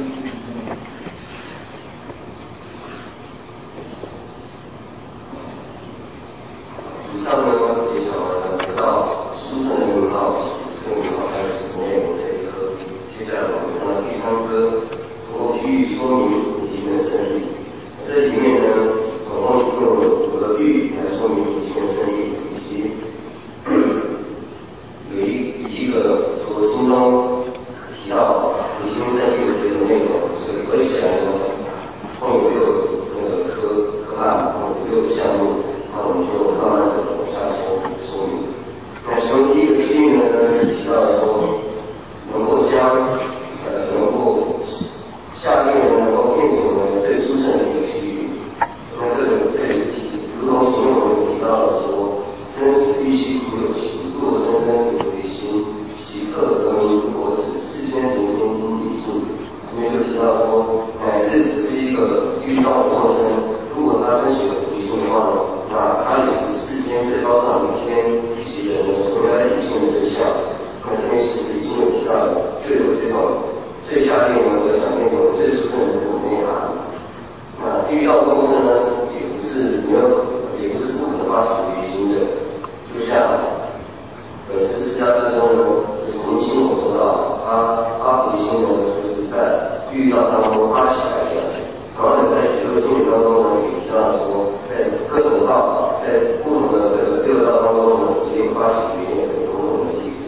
以上呢也讲完了得到殊胜的名号，这个名号还有史内容这一科。接下来我们看到第三科，通过句语说明理性的胜利。这里面呢，总共用了五个句来说明理性的胜利，以及有一一个说心中提到理性胜利的这个内容，所以合起来呢，共有六个那个科科案，共有六个项目。那我们就慢慢的往下说说明。那其中第一个句呢，提到说能够将呃能够下列能够变成为最殊胜的一个区域。那这个呢它升起了独立性的话呢，那它也是世间最高尚的一天，其人呢所应该理性的真相。那这边其实已经有提到了，就有这种最下列文的转变成最殊胜的这种内涵。那地狱道众生呢，也不是没有，也不是不可能发起离心的，就像本师释迦之中呢，就曾经亲口说到，他发菩提心呢，就是在地狱道当中发起来的。然后呢，在许多经典当中呢，也提到了说，在各种道，在不同的这个六道当中呢，也有发起离心的这个种种的意思。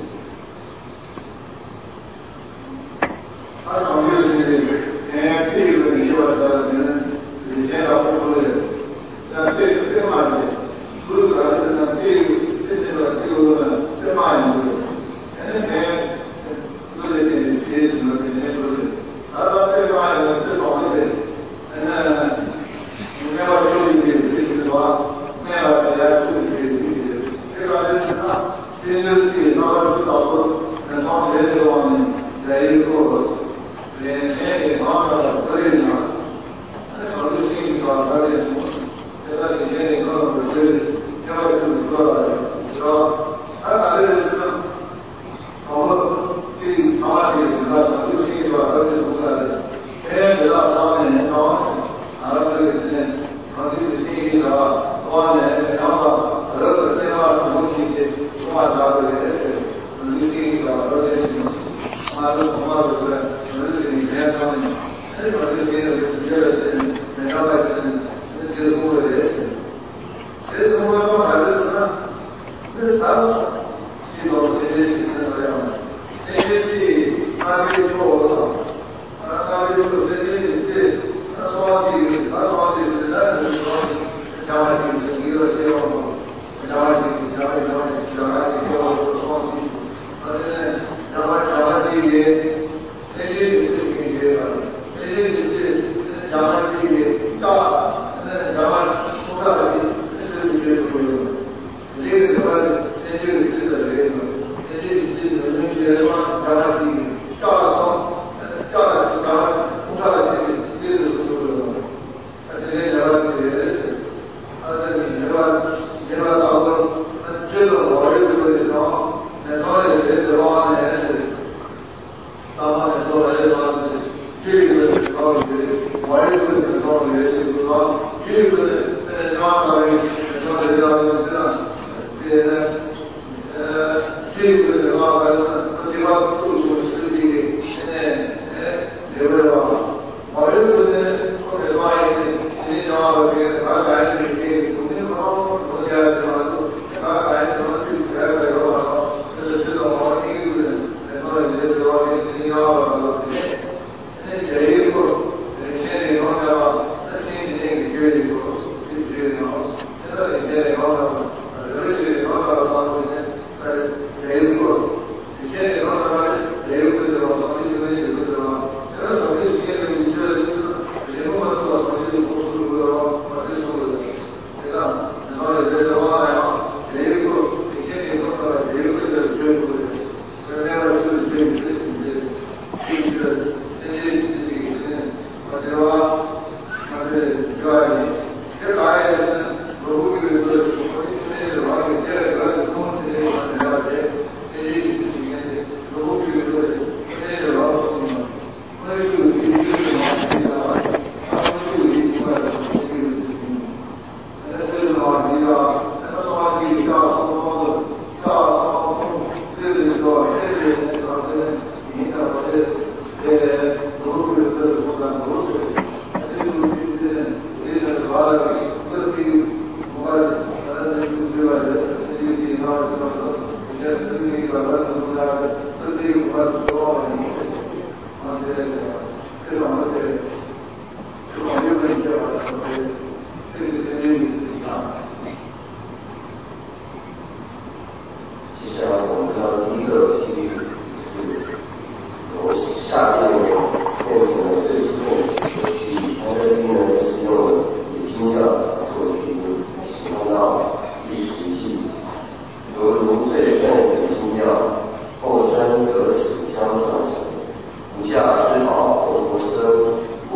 他讲就是连这个你就说人以前要不说的，那这个这嘛的，所有的是呢，这个这个这个这嘛的，人家都是点些什么跟人说的，他说这嘛的这搞的，那你要说一句就是说，那要大家说一句，这个就是他其实自己他说知道说，那当时这个方面在一个。连年龄方面可以讲，那考虑心理上他的什么？现在以前你可能不是，另外是不说了，是吧？他反正是，我们这长安这个考虑心理上他是不的，天给到上面人高兴，然后这个人考虑心理上，往年然后这个电话什么东西，电话打过来是，考虑心理上而且什么，啊，这恐怕就是。以前他们很少就觉得觉得人人家外人那这个工作也是，这个工作还是什么？那咱们这种谁谁是这样的？谁谁谁他没有错误的，他他没有错，谁谁谁他说的他说的是那是说将来就是一个结果，将来就是将来将来将来给我说清楚，而且将来将来这些。这些就是这个，这些就是讲完这个叫那讲完说到的，这是学所有的。这个什么，这就是这个这个，这就是人们学什么讲完这个，叫了说，叫了讲完说到的这个，这是所有的。他这些讲完这个是，他这里面吧，你吧到时候那这个我儿子的时候，那当然也是往年是。当然说来的话是这个道理，我也是这个道理，是说这个呃当然说的要这样，这呃这个的话还是这地方都说实际现在呃这个吧，我儿子呢说的话也是讲这个他孩子这个肯定好，国家是吧？他孩子他最主要的话是这种一个人。所以这个话是要那这一步，现在方面吧，那现在那个决定说，就决定好。现在现在方面吧，有些方面吧，呃，这一步，现在方面吧，这一步的话，他们这个有的话，这个手机现在你觉得就是节目嘛，是吧？手机公司的话，或者说的，对吧？然后有的话呢，这一步，现在方面这一步的决定。那样是这个这个这个这些这个我这个他是主要的，这个还是如果这个我们这个话题，这个这个东西这个了解，这些这些如果这个这个老师嘛，我是有一个这个话题，他是有一个这个这个那这个话题啊，那个话题叫什么叫这个说这个那个这个影响我的呃如果这个说的如果这个这个这个说的这个我呃这个这个这个地方什么说这个这个我们说的这个我们说的啊这个这种的这种这个问题啊这个这个啊接下来我们看到第一个题目是由下列变成了最初的题，它这里呢是用以经教作为题目，使用到第十记，犹如最胜以经教，后生得死相传神，无价之宝佛陀生，无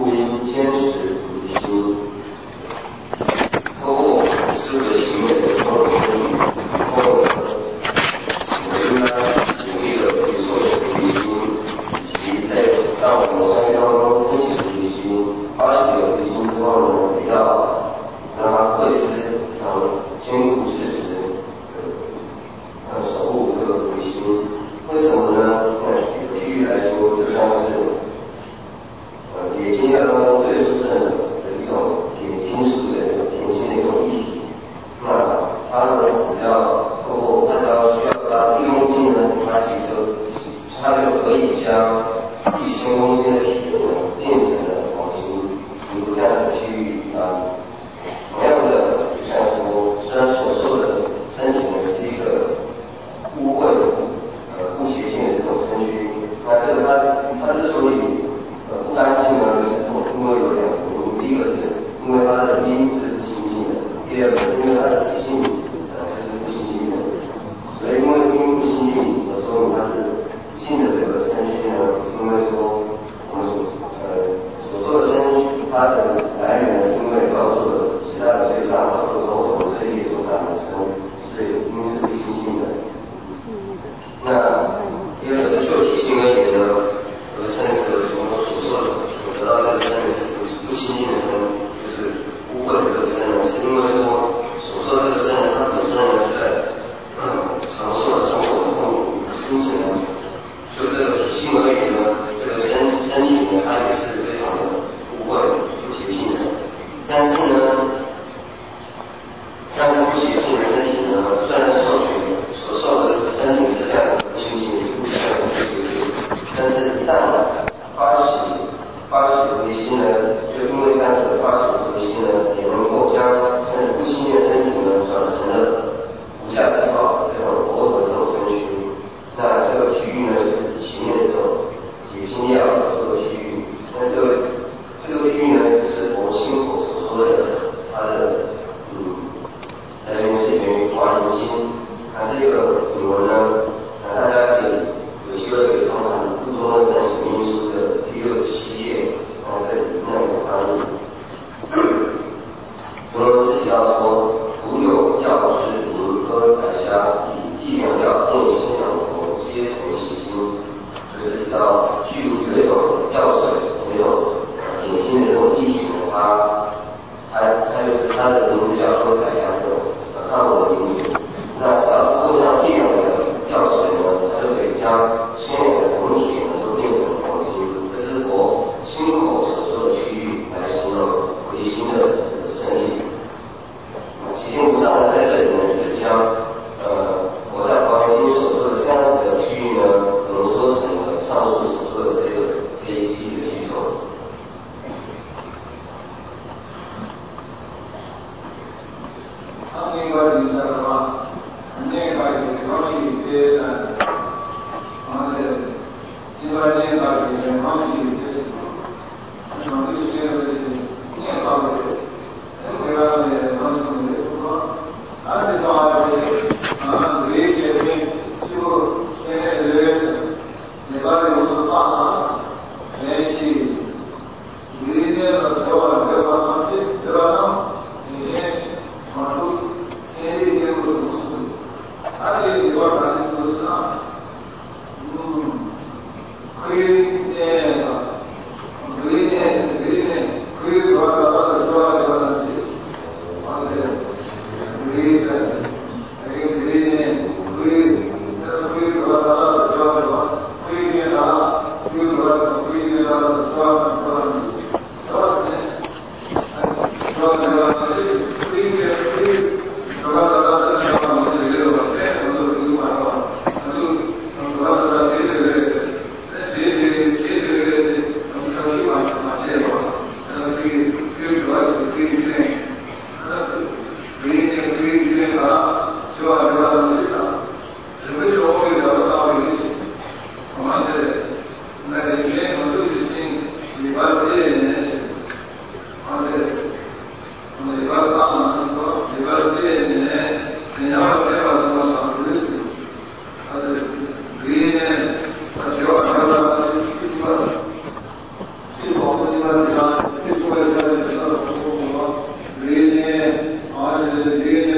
智慧行为的某种身体，然后我们呢努力的去做菩提心，以及在让我们生命当中升起菩提心，发起了菩提心之后呢，也要让它慧思常坚固事实，呃，守护这个菩提心。为什么呢？那举个譬喻来说，就像是呃冶金当中最殊胜的一种冶金术的冶金的一种艺体。那它呢，只要透过它只要需要它一公斤呢，它其实它就可以将一千公斤的铁呢变成了黄金。比如这样的譬喻啊，同样的，就像说，虽然所受的身体呢是一个污秽、呃不洁净的这种身躯，那这个它它之所以呃不干净呢，是因为有两个原因，第一个是因为它的因是不清净的，第二个是因为它的体性呃就是不清净的，所以因为因不清净，所以它是不净的这个身躯呢，是因为说我们所呃所受的身躯它的来源是因为造作的其他的罪障，造作后我们罪业所感的身，所以因是不清净的。那第二个是就体性而言呢，这个身子我们所说的所得到这个身是不不清净的身，就是污秽的这个身呢，是因为说所说这个身呢，它本身呢是在嗯承受了种种的痛苦，因此呢，就这个体性而言呢，这个身身体呢，它也是非常的污秽不洁净的。但是呢，像这不洁净的身体呢，虽然受取所受的身体是这样的不清净，是不这样的不洁净，但是一旦发起发起菩提心呢，就因为这样子的发起菩提心呢，也能够将这不清净的身体呢转成了无价之宝这种佛陀的这种身躯。那这个譬喻呢，是以前面的这种冶金料做的譬喻，但是这个这个譬喻呢，是佛心口所说的，它的嗯来源是源于《华严经》，它这个引文呢，那大家可以有机会可以参考《部中论赞显密书》的第六十七页，那这里那有翻译。原文是提到说，如有药师银科彩霞以地两药念心两佛，皆成其心，就是提到譬如有一种药水，有一种呃点心的这种液体呢，它它它就是它的名字叫科彩霞这种呃汉文的名字。那只要通过像地两的药水呢，它就可以将鲜美的铜铁呢都变成黄金。这是佛心口所说的譬喻来形容菩提心的这个胜利。其天菩萨呢在这里呢，就是将呃我在《华严经》所说的这样子的譬喻呢，浓缩成了上述所说的这个这一期的基础。 他另外一个的话，另外一个方式也在，啊对，另外另外一个方式也是，那么这些的念法的，另外的方式也是说，按照啊理解的就现在的那个就是大联系，理解的对吧？对吧？对吧？你先。马术现在也有读书，而且有个啥的读书啊，嗯，可以那个，可以那可以那可以把它的说的说的，啊对，可以的，可以可以那可以，那可以把它的说的说，可以那啥，可以把可以那个说的说的，说的呢，说的说的。Amen.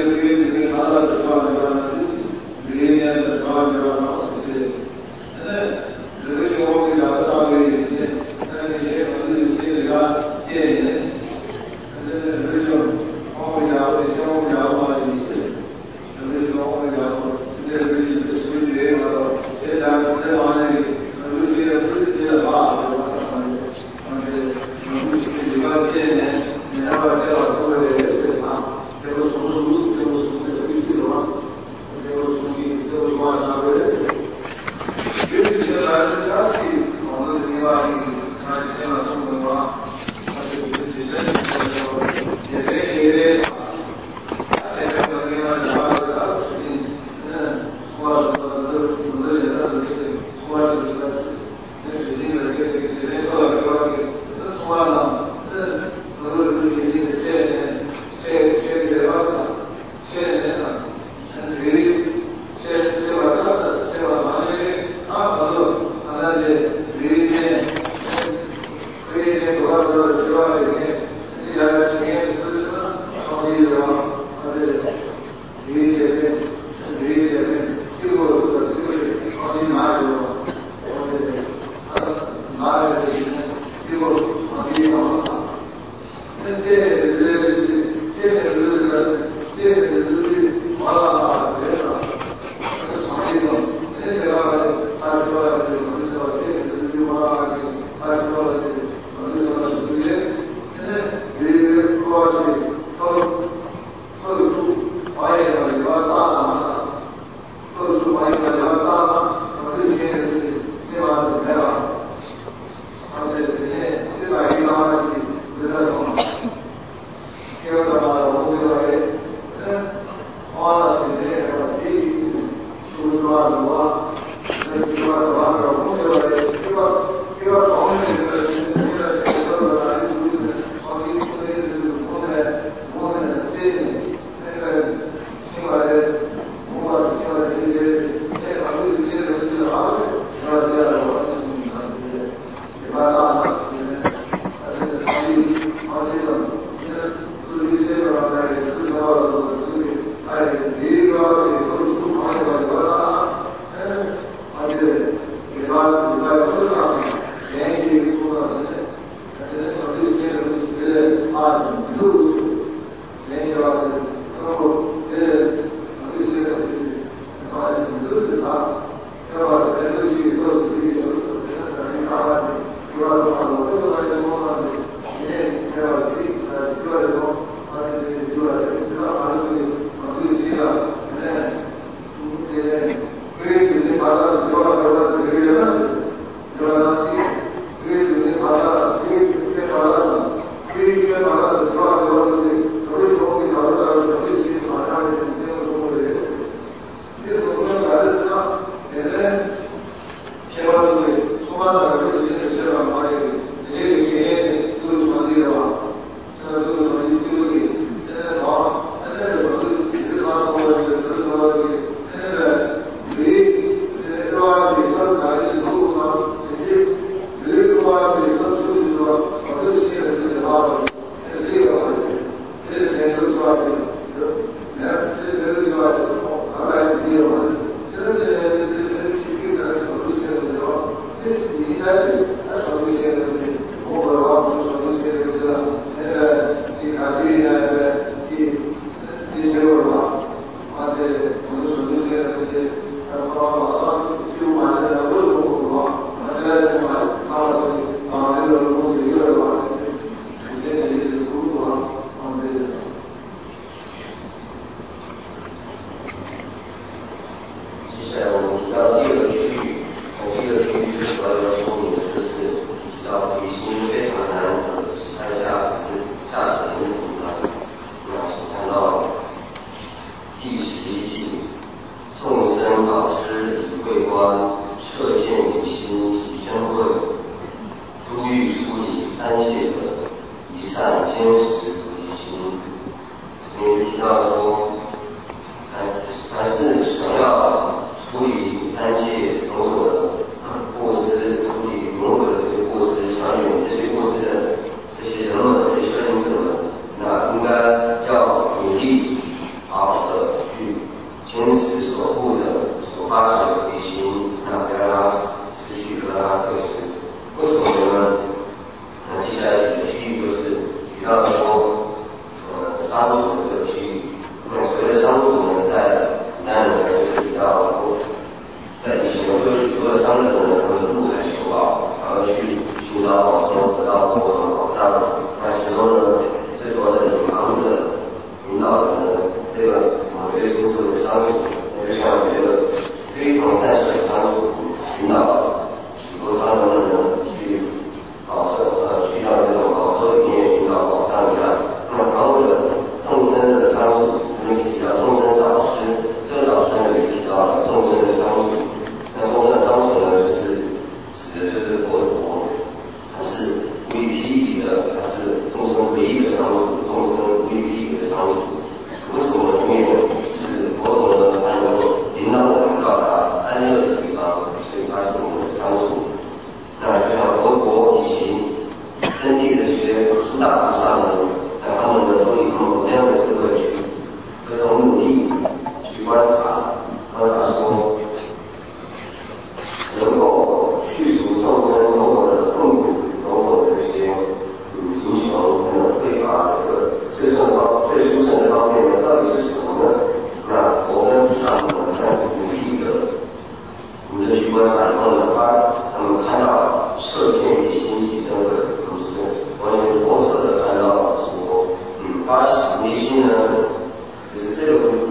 生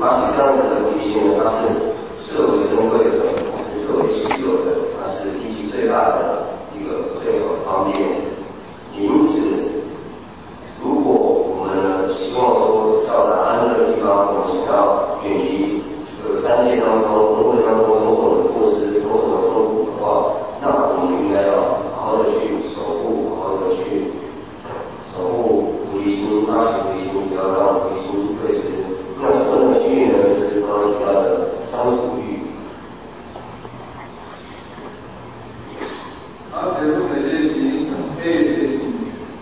它实际上这个离心呢，它是最为珍贵的，是最为稀有的，它是地基最大的一个最方便。因此，如果我们呢希望说到达安乐的地方，我们想要远离这个三界当中、轮回当中种种的过失、种种的痛苦的话，那我们应该要好好的去守护，好好的去守护菩提心、发起菩提心，不要让菩提心退失。那所谓的虚呢，就是刚刚提到的三苦欲。 好，这部分是经非非经。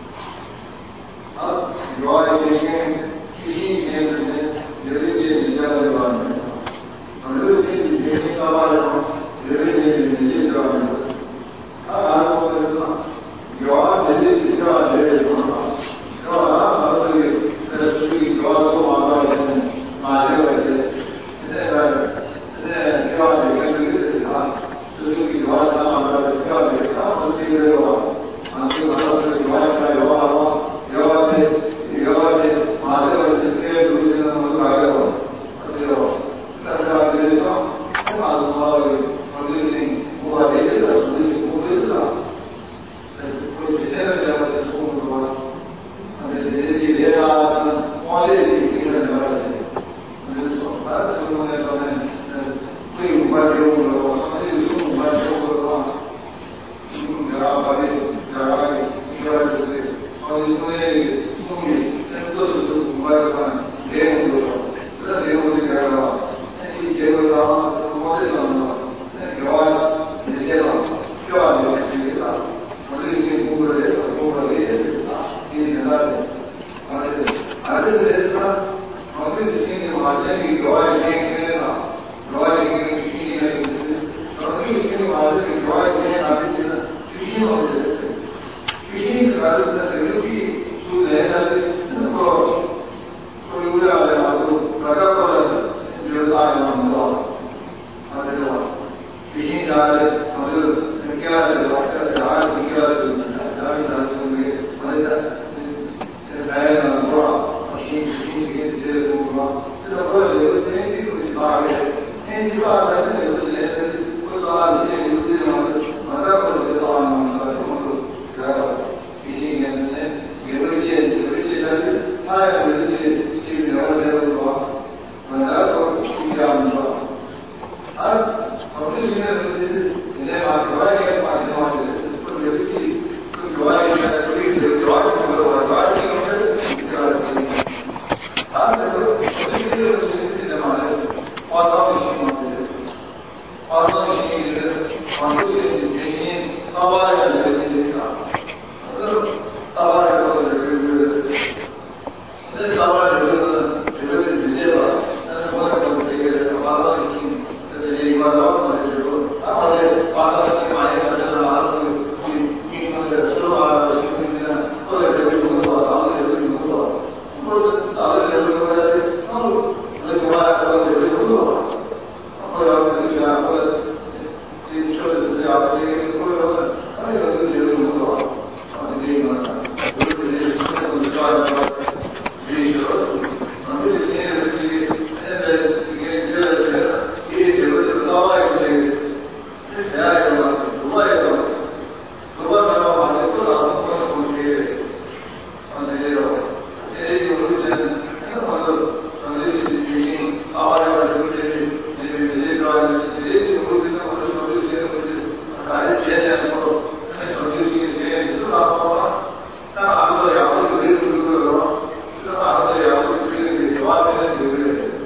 好，有爱心，虚心一点的人，有一点比较的话，我们有些以前到外头，有一点比较的话，他还说的是什么？有啊，这些比较的人嘛，是吧？啊，这个呃，属于主要做马高的人，马这个是，现在现在比较的跟这个是啥？是属于主要是马高的比较的，他们这个话，啊，这个都是主要是有啊有啊的有啊的，马这个是别的东西那么大的，这个，但是啊，这个说，马是马的，马这个我把这个属于我这个啥？我现在讲的是我们说，那这这些人啊，往这些地方来的，就是说，他这种来说呢，呃，对五万六的话，他这个是五万六的话，嗯，然后把这，然后一个就是，他因为东西，那都是五万块，连五的，这连五的来的话，那你结果到往这上的话，那另外那些了，另外的这个啥？我这个是工作的，工作的也是啊，一定的，啊，这个，啊，这个是什么？我这个心里话，先给国外先跟上，国外跟虚心的，我这个心里话，这个国外跟哪里去呢？虚心嘛，这个，虚心还是在这个地，出来的那个，说有点的话，就大家过来，就是大量的话，啊，这个，虚心下来，我就。第二个的话，这第二个第二个，第二个呢是那个我这这来了多少？新新这个这个什么？这个我有个天气会大的，天气大的这个有的人不大，这个有这种马上我就大了，马上我就来了。毕竟人呢，有一些有一些人，他有一些这个了解的话，本来都不一样的。啊，我们现在都是。现在嘛，主要一个嘛，情况就是不是游戏，主要一个所以主要是这个我主要是这个是这个啊，这个这个是这个嘛，花招的心嘛，这个花招的心这个广州是决心大巴的这个这个啥，这个大巴的这个这个那大巴的这个这个是直接的，但是我我这个花招的心，这个一花招嘛，就是说。或者把它买一个这个拿去去运用的司法行政呢，或者是工作，党的有工作，或者党的有工作的，那那另外或者有工作，或者这些或者这说的是这样，这个或者还有这些工作，啊，这个有这些现在都是这样的，这个啊，这些现在这个现在这个这个也有这个老外这个。这谁来的？国外的，国外的话，这多少中国的同学，啊，这些有，这些有有些，那么就，呃，这些决定，啊，还有这些，这些这些个，这些有些那么说这些东西，还是现在说，那手机这些，至少说，那哪个两个有这个这个，这哪个两个这个有啊，这个有这个。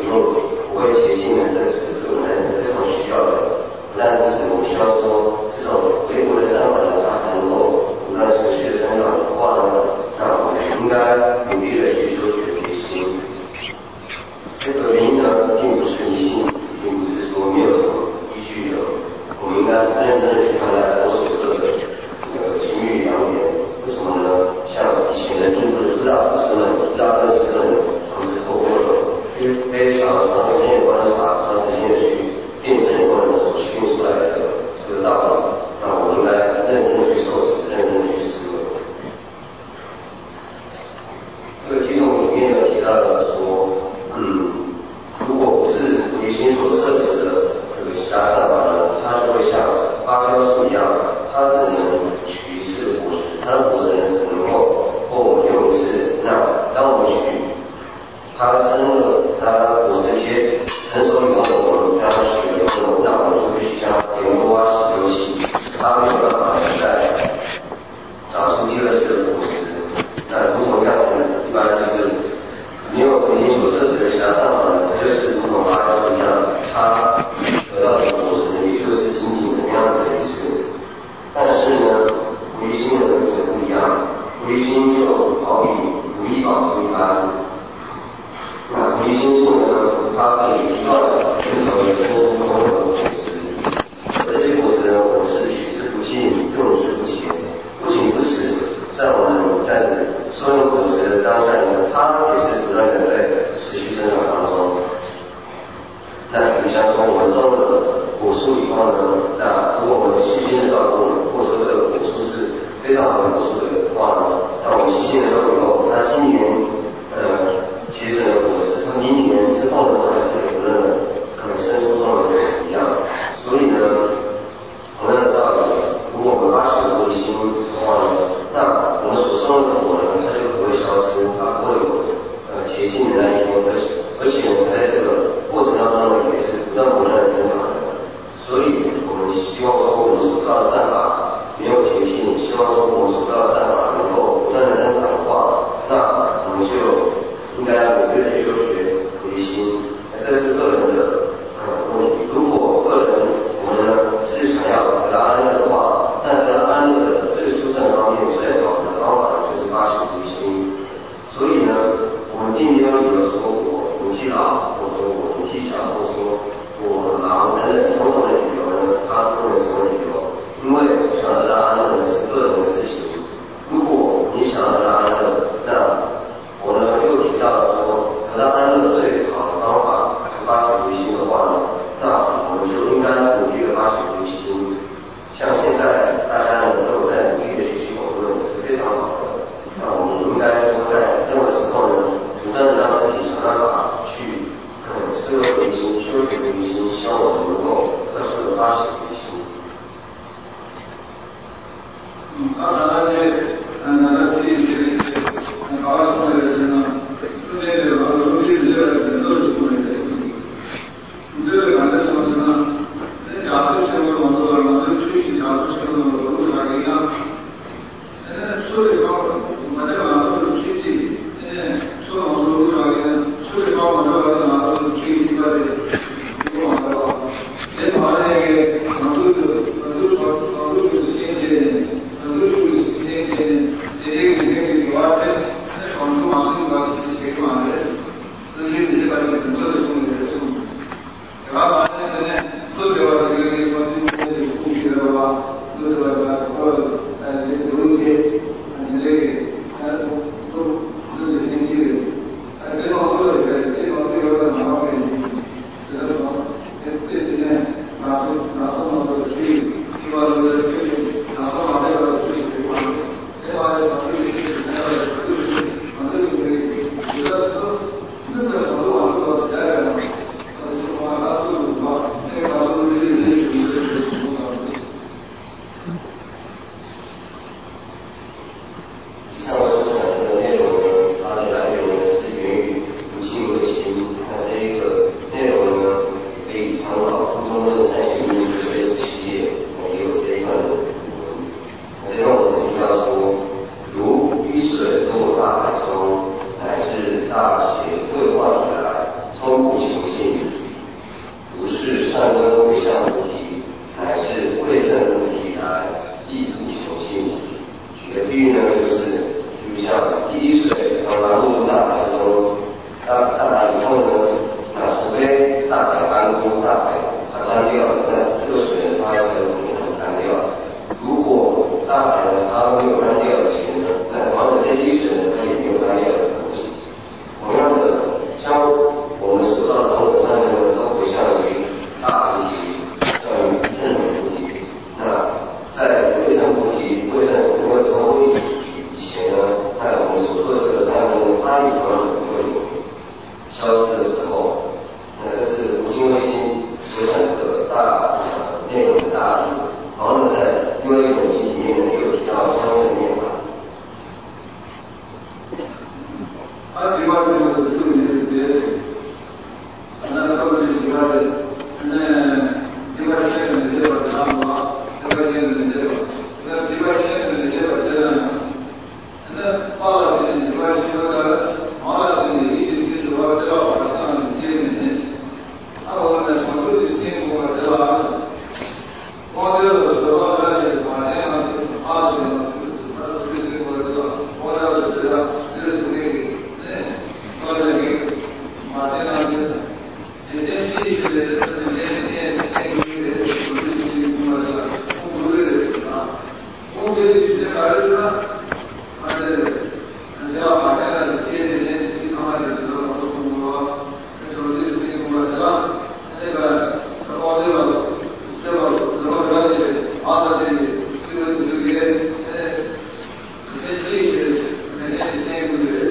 定不会竭尽的，这个是对我们非常需要的。不但如此，我们希望说这种微薄的善法呢，它还能够不断持续的增长的话呢，那我们应该努力的去修学决心。这个原因呢，并不是迷信，并不是说没有什么依据的。我们应该认真的去看待我所说的这个情欲两点。为什么呢？像以前的印度的诸大法师们、诸大论师们，他们是透过了非常长时间的观察、长时间的去辩证以后呢，所训出来的这个道理。那我们应该认真的去受持，认真的去思维。这个经中里面有提到了说，嗯，如果不是唯心所摄持的这个其他善法呢，它就会像芭蕉树一样，它只能取一次果实，它的果实呢只能够够用一次。那当我们取它生了，它果实结成熟以后呢，我们让它取了以后呢，那我们就会去将田多啊洗油漆，它没有办法再长出第二次的果实。那如同这样子，一般就是没有唯心所摄持的其他善法呢，它就是如同芭蕉树一样，它得到的果实呢，也就是仅仅的那样子的一次。但是呢，唯心的本质不一样，唯心就好比如意宝树一般。那唯心树呢，它可以不断的生成生出不同的果实，这些果实呢，我是取之不尽，用之不竭。不仅如此，在我们在收用果实的当下呢，它也是不断的在持续增长当中。那比如像说我们种了果树以后呢，那如果我们细心的照顾，或者说这个果树是非常好的果树的话呢，那我们细心的照顾以后，它今年呃结成了果实，它明年之后呢，还是可以不断的可能生出这种果实一样。所以呢，同样的道理，如果我们发起了唯心的话呢，那我们所种的果呢，它就不会消失，它不会有呃竭尽的那一天，而且而且呢，在这个过程当中呢，也是不断不断的增长的。所以我们希望说我们所造的善法没有竭尽，希望说我们所造的善法能够不断的增长的话，那我们就应该努力的修学唯心。那这是个人的呃问题。如果个人我们呢是想要得到安乐的话，那得到安乐的最殊胜的方面，最好的方法就是发起唯心。所以呢，我们并没有理由说我年纪老，或者说我年纪小，或者说我忙等等种种的理由呢，它不能成为理由。因为想要得到安乐是个人的事情。如果你想要得到安乐，那我呢又提到了说，得到安乐最好的方法是发起唯心的话呢，那我们就应该努力的发起唯心。像现在大家呢都有在努力的学习广论，这是非常好的。那我们应该说在任何时候呢，不断的让自己想办法去嗯思维唯心、修学唯心，希望我们能够快速的发起唯心。 嗯，刚才那嗯，那这些嗯，八十岁的人呢，这边的话，尤其是这个人都是做的这些，你这个感觉什么是呢？那假如生活当中呢，这个出去假如生活路上一样，呃，说的方法，我这个都是出去，呃，说好多路上的，说的方法这个呢都是出去的，不好的话，先把那个常州的，常州常常州的先前。很多就是今天这这个里面有啊，那少数马是把写给马来西亚，那这里把很多的东西来送，对吧？那现在都对吧？这个你说今天这个故事的话，都对吧？包括呃这个邮件，你这个呃都都有经济的，呃这种都有的，这种都有的蛮方便的，这个什么这这几年拿出拿出那个去，对吧？这个去。然后把这个去给我，另外把这个去那个就是把这个给有的都那个小路啊，这个起来了， 式的时候，那这是无尽卫星所讲的大内容的大意。然后呢，在另外一本经里面呢，也有提到相似的念法。 他提到这个注意的别的，那都是其他的，那一般现在的这个差不多，一般现在的这个，那一般现在的这个这样，那报了的一般说的，毛了的一直是说这个晚上接人，那我们从这里辛苦了，这个，我这个时候在晚上二十点，二十点我这个，我要是这样，这是属于。说的这个马天老师，今天继续的是今天天天一月十日期工作的工作日啊，工作日期还是呢，还是只要马天老师接的天气他们的这个工作，手机是工作是吧？那个然后这个这个然后这里啊这里这个这个呃，这历史每天天工作日。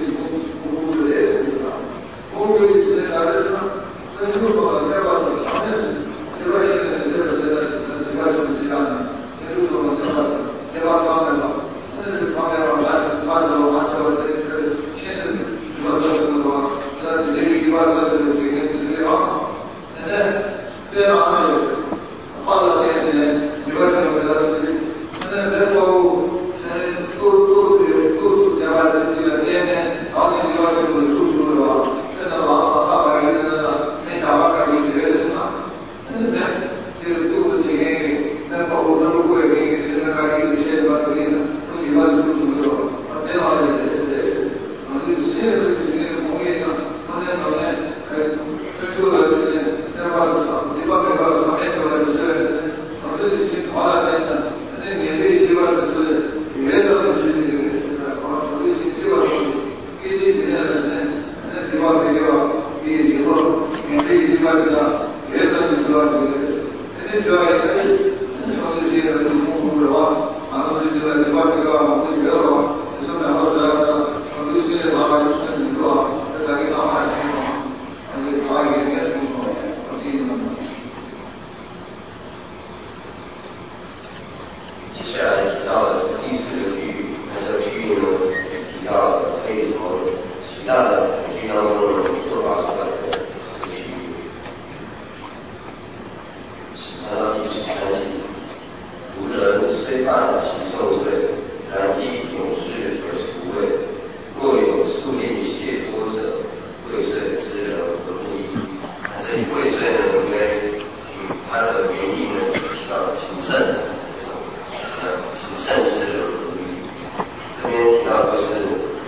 工作日的还是说，跟入口的这个常认识，这个这个这个这个这个是不一样的。跟入口的这个这个方面吧，那这个方面吧，还是还是还是这个现在如果说这么多，那这个一般的这个这个这个啊，现在这样是花了点钱，一般是为了自己，现在人口呃都都都都这块这个年年，然后这个是住宿是吧？这个老老大白这个没想法干就觉得什么？那这就是肚子里面那保护能会给这个干一些什么东西，都喜欢住宿是吧？啊，这样的也是也是，啊，就是现在这个工业上，工业条件呃推出的这些那块的厂，一方面个厂面出来就是，啊，这些华南人呢，那年龄一般就是别的东西这个啊，属于是这个给这些人。那地方这个比以后免费地方的也是你说这个，肯定主要也是说这些公路的话，然后这个地方这个我们觉得话，就是然后这个这些的话就是你说这个给他们来说，还是他也也是说我记得。 接下来提到的是第四个区域，那这个区域呢提到可以从其他的区当中呢做法出来的这个区域。看到第十三节，夫人虽犯其重罪，然亦永世可赎位。若有数令亵脱者，畏罪之人何不义？那这里畏罪呢，应该嗯，它的原意呢是提到谨慎这种呃谨慎之人何不义？这边提到就是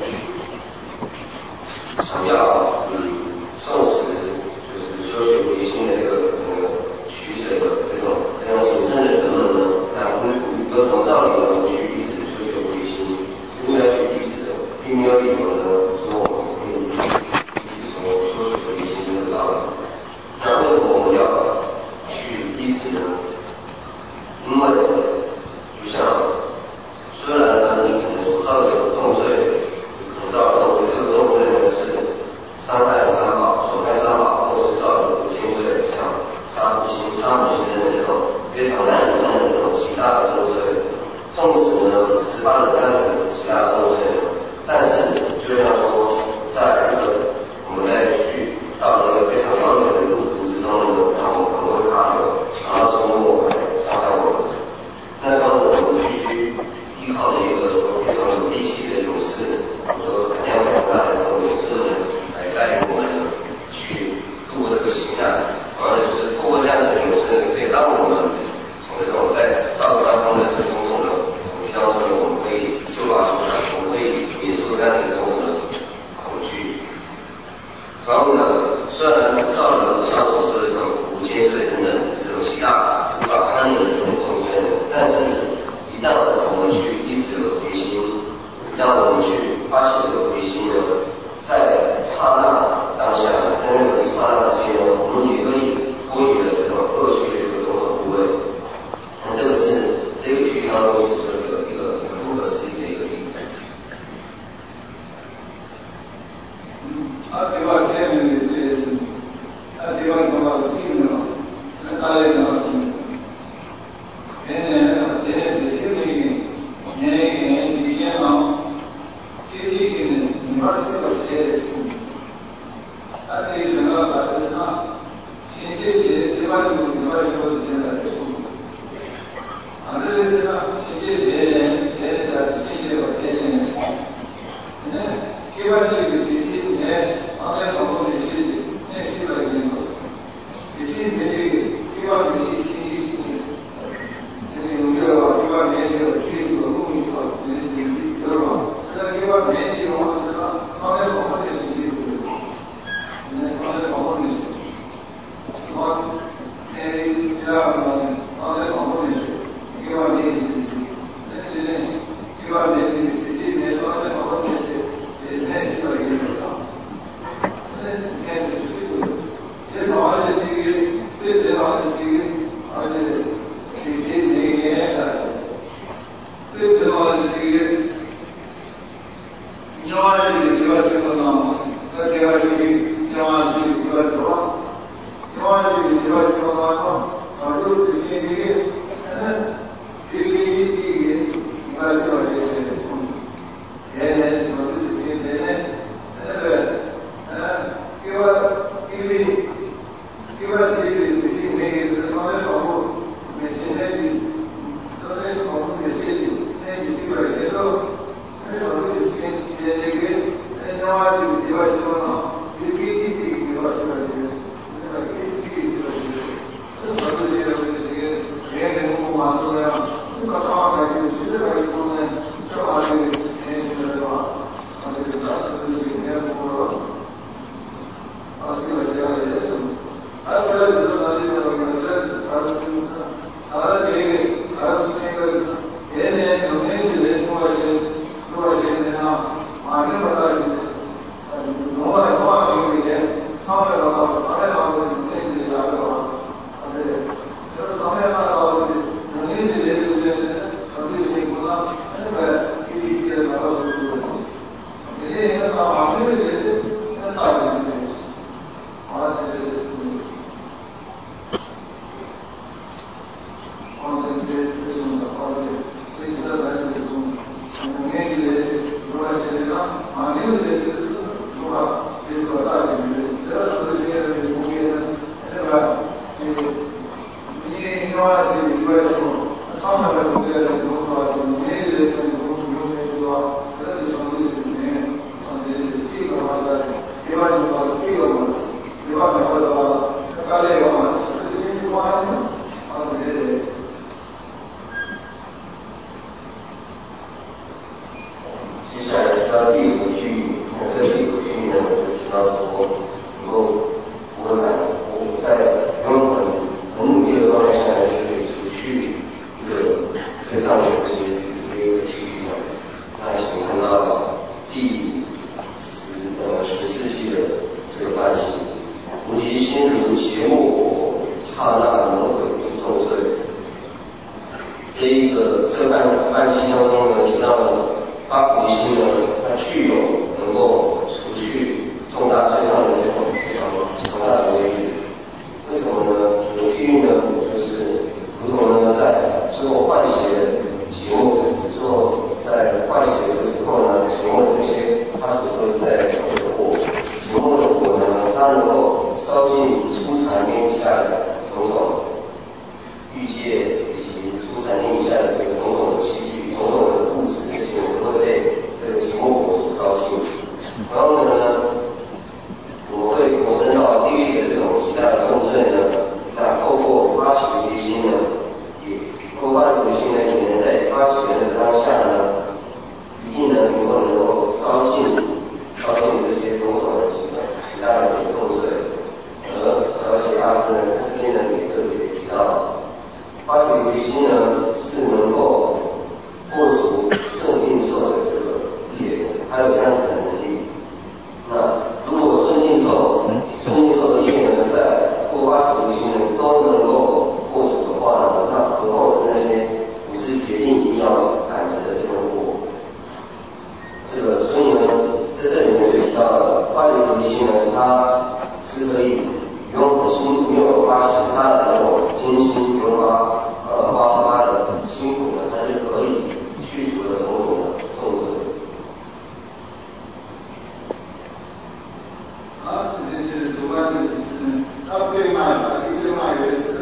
想要嗯受持就是修学唯心的这个呃取舍的这种非常谨慎的人们呢，那我们有什么道理呢？去一直修学唯心，是应该去一直的，并没有理由呢说我们可以一直说修学唯心这个道理。那为什么我们要去依止呢？因为就像虽然呢你可能所造的重罪，可能造的重罪，这个重罪呢是伤害三宝、损害三宝，或是造成无间罪，像杀父亲、杀母亲的这种非常难以的这种极大的重罪。纵使呢是犯了这样子极大的重罪，但是就像说，在一个我们在去到了一个非常遥远的路途之中呢，那我们可能会怕有想要从我八十五、一八十五年的啊，这个是呢，世界别人别人的世界和别人，嗯，一般这个比起年，后来搞过的是那四百年多，比起这个一万年一千一十年，这个有个一万年有七个公里多，你你知道吧？这一万年就我们知道，后来搞过的是几个，嗯，后来搞过的是。我那第二个，刚才讲过的是，一万年是，那这一万年是今年刚才讲过的是，也那是个一个啥？那你看这是个，这老的这个，最最老的这个，而且这些每年的，最最老的这个，一万这个一万这个呢，那这个是一万这个一万多少？一万这个一万这个呢，啊，就是这些这个，嗯，这个这个一万这个这个，年年说的这些年年，那个，呃，一万因为一万这个这个每个方面保护，每现在的，都在保护这些的，那你这个这个，那保护这些这这个，那一万这个一万这个呢，这个这个一万这个这个。这个这个这个这些这个别人不管怎么样，这个上海就其实还是说呢，这玩意儿年轻人吧，他这个当时这个年不啊，这个这样也是，还有就是说这个有的还是还是这个还是那个年年有年轻人多些多些人啊，马上把它农外农外有一点。上面的话，上面的话，年纪大的话，啊对，就是上面那个年纪的这些，他这些情况，那个一些那个，这些那个马上这些那大的这些，啊这些是，啊这些这种的，啊这这些的这种，年纪的如果是那马上这些如果是说大的。这是这些工业，这个你你另外这一个说，上面的这个就是说，你这个这个就是说，这个就是里面，啊，这这个话是，另外就是说这个嘛，另外的话的话，刚才的话是新情况的，啊，这个。 接下来是到第五个区域，那这第五个区域呢，就是要说。能够我们我在用很很努力的状态下来去除去这个最上面这些这个区域呢，那请看到第十呃十四期的这个半系，无极心如邪魔火，刹那轮回诸众生。这一个这个半半系当中呢，提到了八菩提心呢，它具有能够除去重大罪上的这种非常强大的威力。为什么呢？有譬喻呢，就是如同呢在最后换血节目的最后在换血的时候呢，节目这些他所说的在这个火，节目的火呢，它能够烧尽初禅定以下的种种欲界以及初禅定以下的这个种种的器具、种种的物质，这些能够被这个节目火所烧尽。然后呢，我们会投身到地狱的这种极大的重罪呢，那透过八十菩提心呢，也透过八十菩提心呢，也能在八十年的当下呢，一定呢能够能够烧尽烧尽这些种种的极极大的重罪。而而且大师呢，这边呢也特别提到，八十菩提心呢是能够破除顺定受的这个业，还有这样子的能力。那如果顺境受、顺境受的业呢，在过八十菩提心呢都能够破除的话呢，那何况是那些不是决定一定要感觉的这种果？这个所以呢，在这里面就提到了八十菩提心呢，它是可以不用很辛苦，没有花其他的那种精心，不用花呃花花的辛苦呢，它就可以去除了种种的重罪。 啊，这是主观的，嗯，他对骂他对骂人，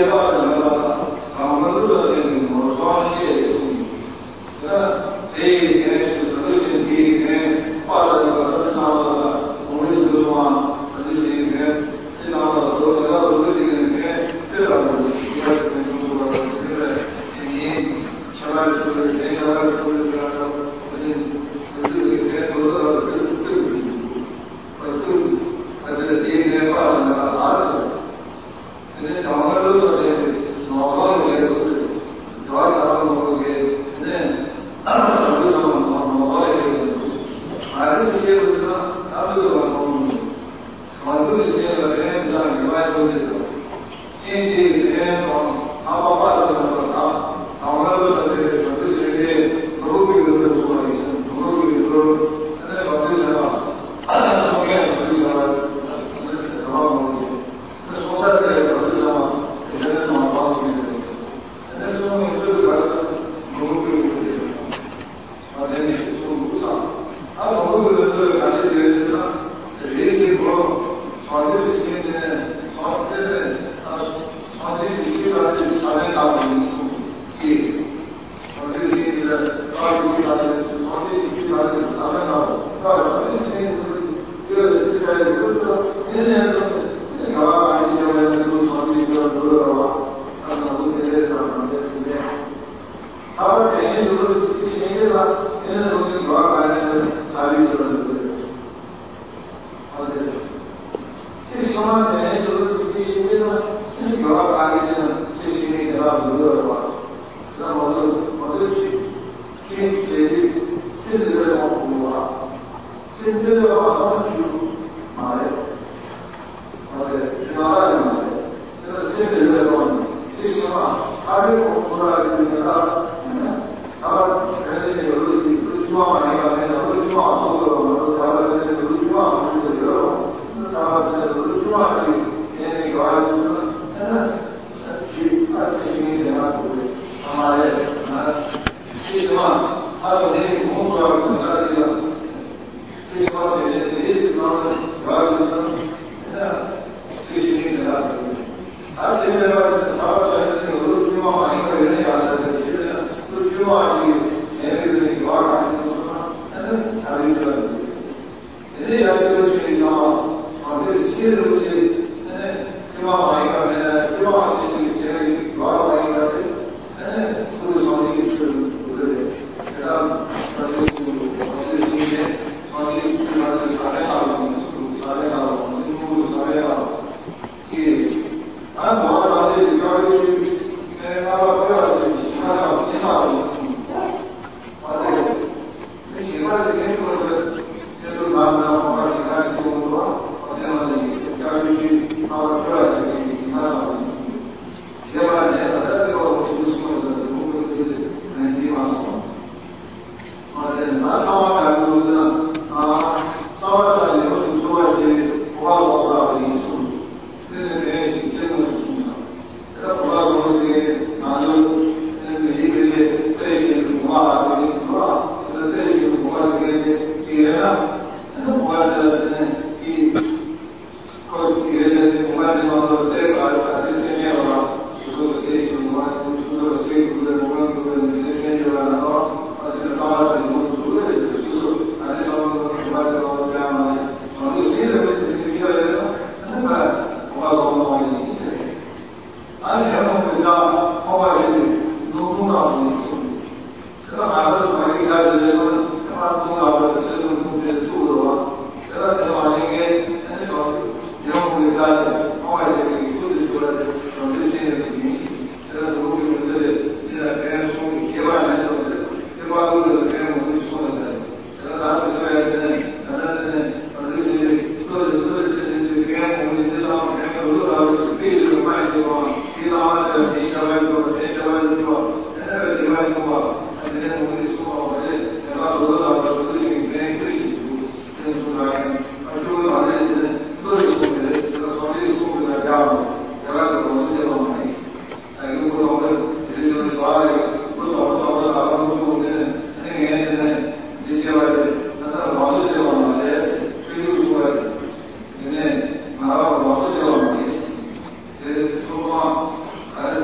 啊，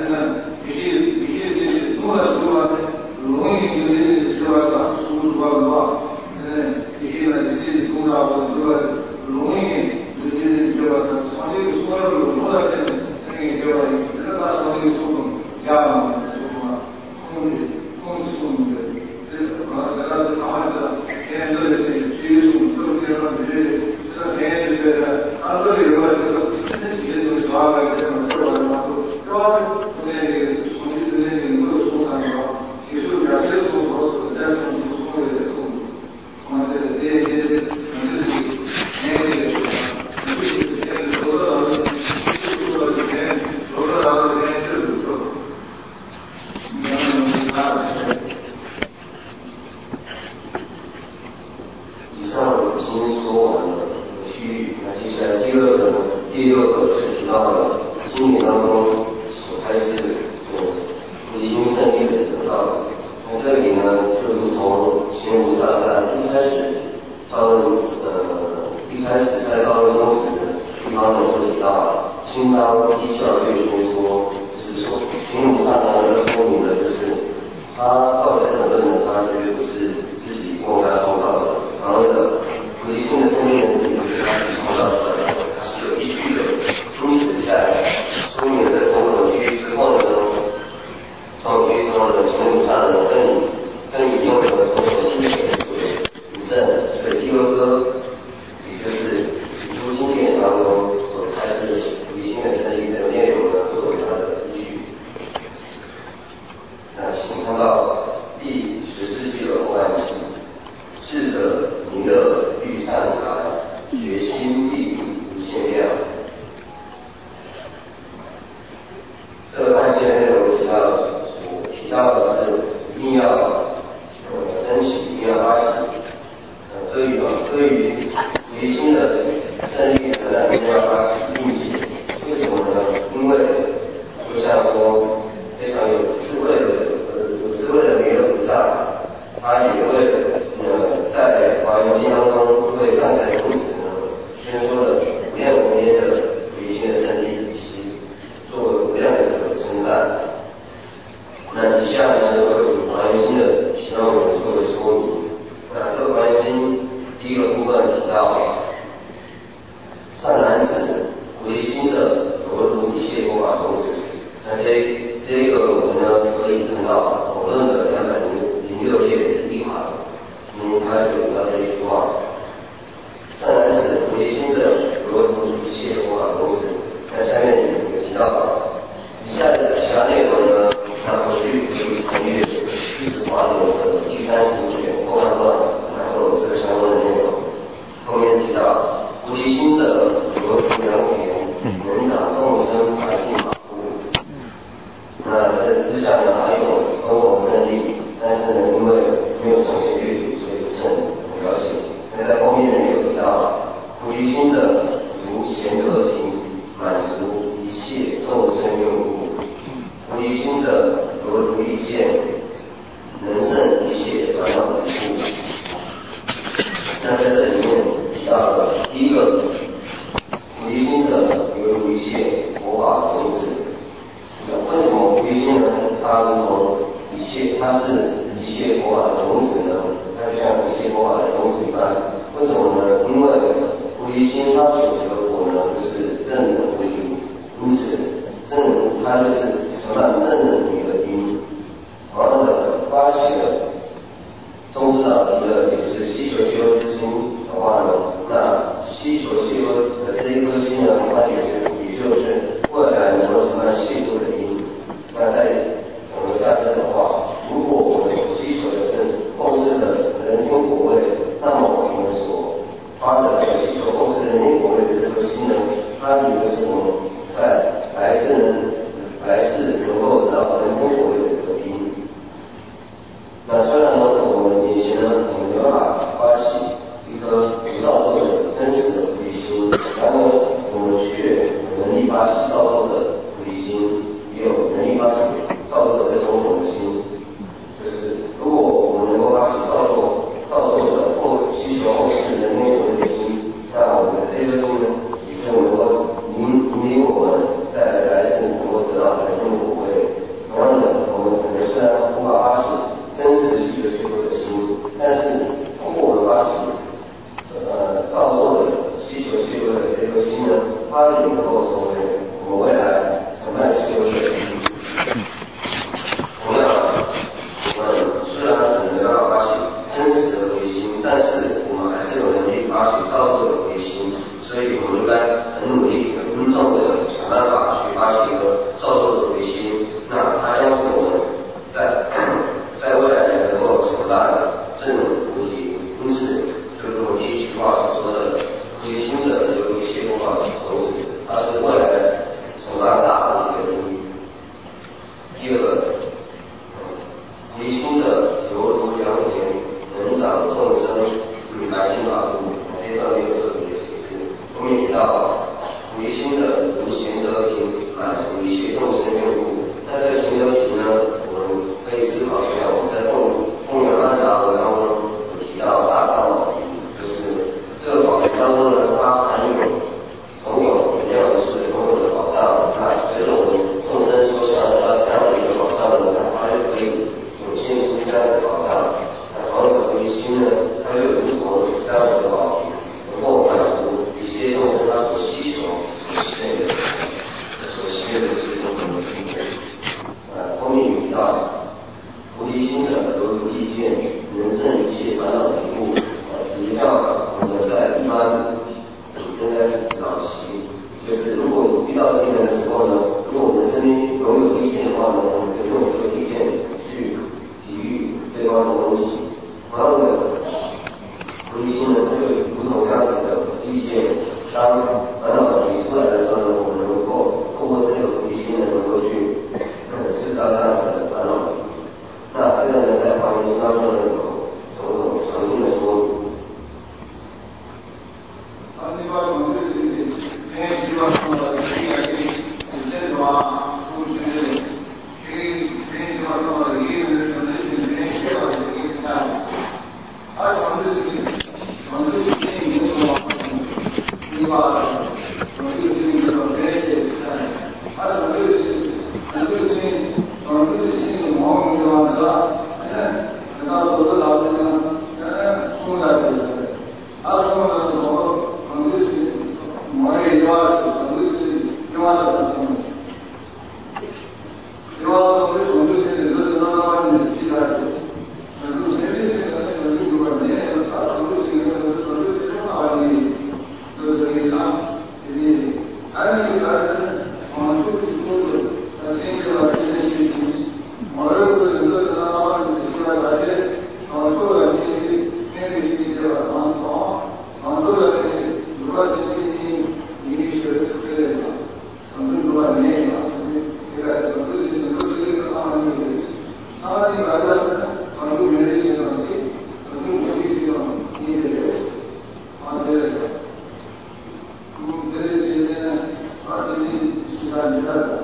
是呢，必须必须是弄了之后呢，容易有的说话输入话的话，嗯，必须呢自己工作或者说容易有些说话长期说了弄了这这个说话，这个长期说家长说话控制控制住的，这是啊，然后他们的天热的技术都非常的，这个天热的，他这里的话这个身体的这个状态这种做的话，主要是从那个从那个那个手上的话，其实感觉手好使，但是手工也痛，啊，这这这这这年纪的时候，就是这个手上的，就是说以前手上的这些制度做，你要能看。 以上已经说完了区域，那接下来第二个呢？第六个是提到了今年当中所开始呃回心胜利的得到。那这里呢，就如同玄武萨在一开始造任呃一开始在造任宗旨的地方呢，就提到了清当依教对宣说，就是说玄武萨呢的说明的就是他造这个论呢，他绝对不是自己用来创造的，然后呢回心的胜利呢，也不是他自己创造出来的，它是有依据的。因此在说明了这种种区之后呢，从区之后呢，玄武萨呢更更引用了从所新写的引证，所以第二个也就是提出经典当中所开始回心的胜利这个内容呢，作为它的依据。那请看到第十四句的后半期，智者弥勒具善财，决心地无限量。这个半期的内容提到所提到的是一定要呃升起，一定要发起。呃，对于啊，对于回心的胜利呢，一定要发起，并且为什么呢？因为就像说非常有智慧的呃有智慧的弥勒菩萨，他也会呃在华严经当中为善财童子呢宣说了无量无边的回心的胜利，以及作为无量的这个称赞。那以下呢，就会以华严经的其中有作为说明。那这个华严经第一个部分提到，善男子，回心者犹如一切佛法种子。那这这个我们呢可以看到讨论的两百零六页的第一行，嗯，它就提到这句话：善男子，回心者犹如一切佛法种子。那下面有提到以下的其他内容呢，那过去可以参阅四十华严的第三十卷后半段，然后这个相关的内容。后面提到菩提心者犹如良田，能长众生百姓法故。那在之下呢，还有种种胜利，但是呢，因为没有详细阅读，所以不是很了解。那在后面呢，有提到菩提心者如贤恶瓶，满足一切众生用故。菩提心者犹如利剑，能胜一切烦恼之故。那在这里面提到了第一个，菩提心者犹如一切佛法种子。为什么菩提心呢？它如同一切，它是一切佛法的种子呢？它就像一切佛法的种子一般。为什么呢？因为菩提心它所结的果呢，就是正等菩提，因此正等它就是承办正等菩提的因。同样的，发起了宗旨啊，一个也就是希求解脱之心的话呢，那希求解脱的这一颗心呢，它也是也就是未来能够承办解脱的因。那在整个下生的话，如果我们所希求的是后世的人天果位，那么我们所发的这个希求后世人天果位的这颗心呢，它也就是我们在来世呢，来世能够得到人天同样，我们虽然没办法发起真实的回心，但是我们还是有能力发起造作的回心，所以我们应该很努力、很殷重的想办法去发起一个造作的回心。那它将是我们在在未来能够承担这种主题。因此，就是我第一句话所说的，回心者有一切不法的种子，它是未来承担大的一个因。第二个，回心者犹如良田，能长众生，与百姓法度。这段没有特别解释。后面提到，回心者如贤德平，满足一切众生愿故。那这个贤德平呢，我们可以思考一下，我们在供供养安达文当中有提到大藏宝瓶，就是这个宝瓶当中呢，它含有总有能量无数的总有的宝藏。那随着我们众生所想得到这样的一个宝藏呢，它就可以涌现出这样的宝藏。那同样的回心呢，它就有不同这样的宝瓶，能够满足一切众生他所需求、所需要的、所需要的这些众生的需求。呃，后面有提到，菩提心者犹如利剑，能胜一切烦恼的迷雾。呃，比如像我们在一般现在是指导期，就是如果遇到敌人的时候呢，如果我们身边拥有利剑的话呢，我们可以用这个利剑去抵御对方的攻击。同样的，回心呢，它就如同这样子的利剑，当烦恼提出来的时候呢，我们能够透过这个回心呢，能够去呃释杀这样子的烦恼。那这个呢，在华严经当中呢，有种种常见的说明。 啊，另外我们这里偏希望说的应该是正法出去，偏偏希望说的一个人从这里面学到的一个态度，而从这里从这里面有什么另外从这里面有别的态度，而从这里从这里从这里毛病的话呢，嗯，那到多少呢？嗯，出来的，而从呢从从这里毛也要从这里另外的东西，另外从这从这里都是慢慢的其他的，嗯，如果别的这个那个六个年，他从这里从这里从哪里都可以让你，还有一个是往出去说的，呃，现在的这些信息。我认为很多人啊，出来大家啊，做了你面对这些啊，从啊做了你主要是你你学的之类的，很多主要念啊，这个很多是很多是这个啊，你啊，你来了，很多人的一些东西，很多人的一些你的啊，这个，嗯，这些呢，啊，这些是干你的。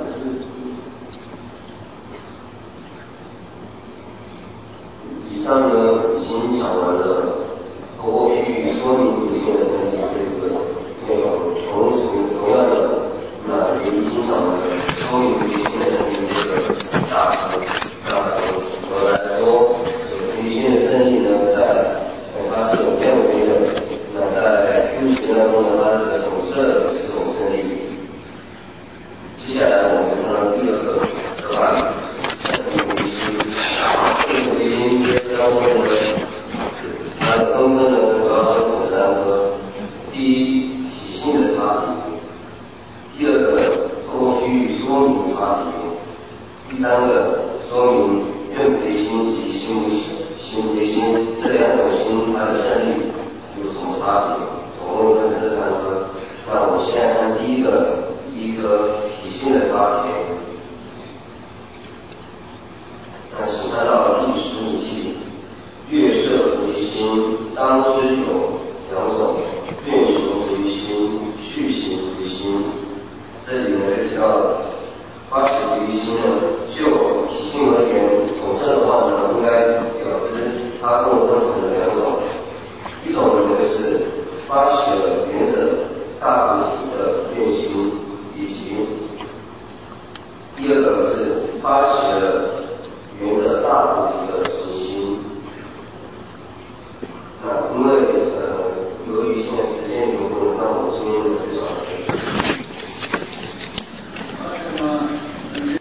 以上呢已经讲完了透过譬喻说明回心的圣地这个内容，同时同样的，那也已经讲完了说明回心的圣地这个大题。那总的来说，回心的圣地呢，在呃它是有范围的，那在入学当中呢，它是统摄四种圣地。接下来我们看到第二个课案。回心当中呢，它的分分呢主要分成三个：第一，体性的差别；第二个，透过譬喻说明差别；第三个，说明愿回心及心不心回心这两种心它的胜利有什么差别？总共分成这三个。那我们现在看第一个，第一个体性的差别。那请看到第十五题，月色回心当知有两种，愿行回心、续行回心。这里呢就提到发起回心呢，就体性而言，统摄的话呢，应该表示它共分成了两种，一种呢就是发起了原则大菩提的愿心，以及第二个是发起了原则大菩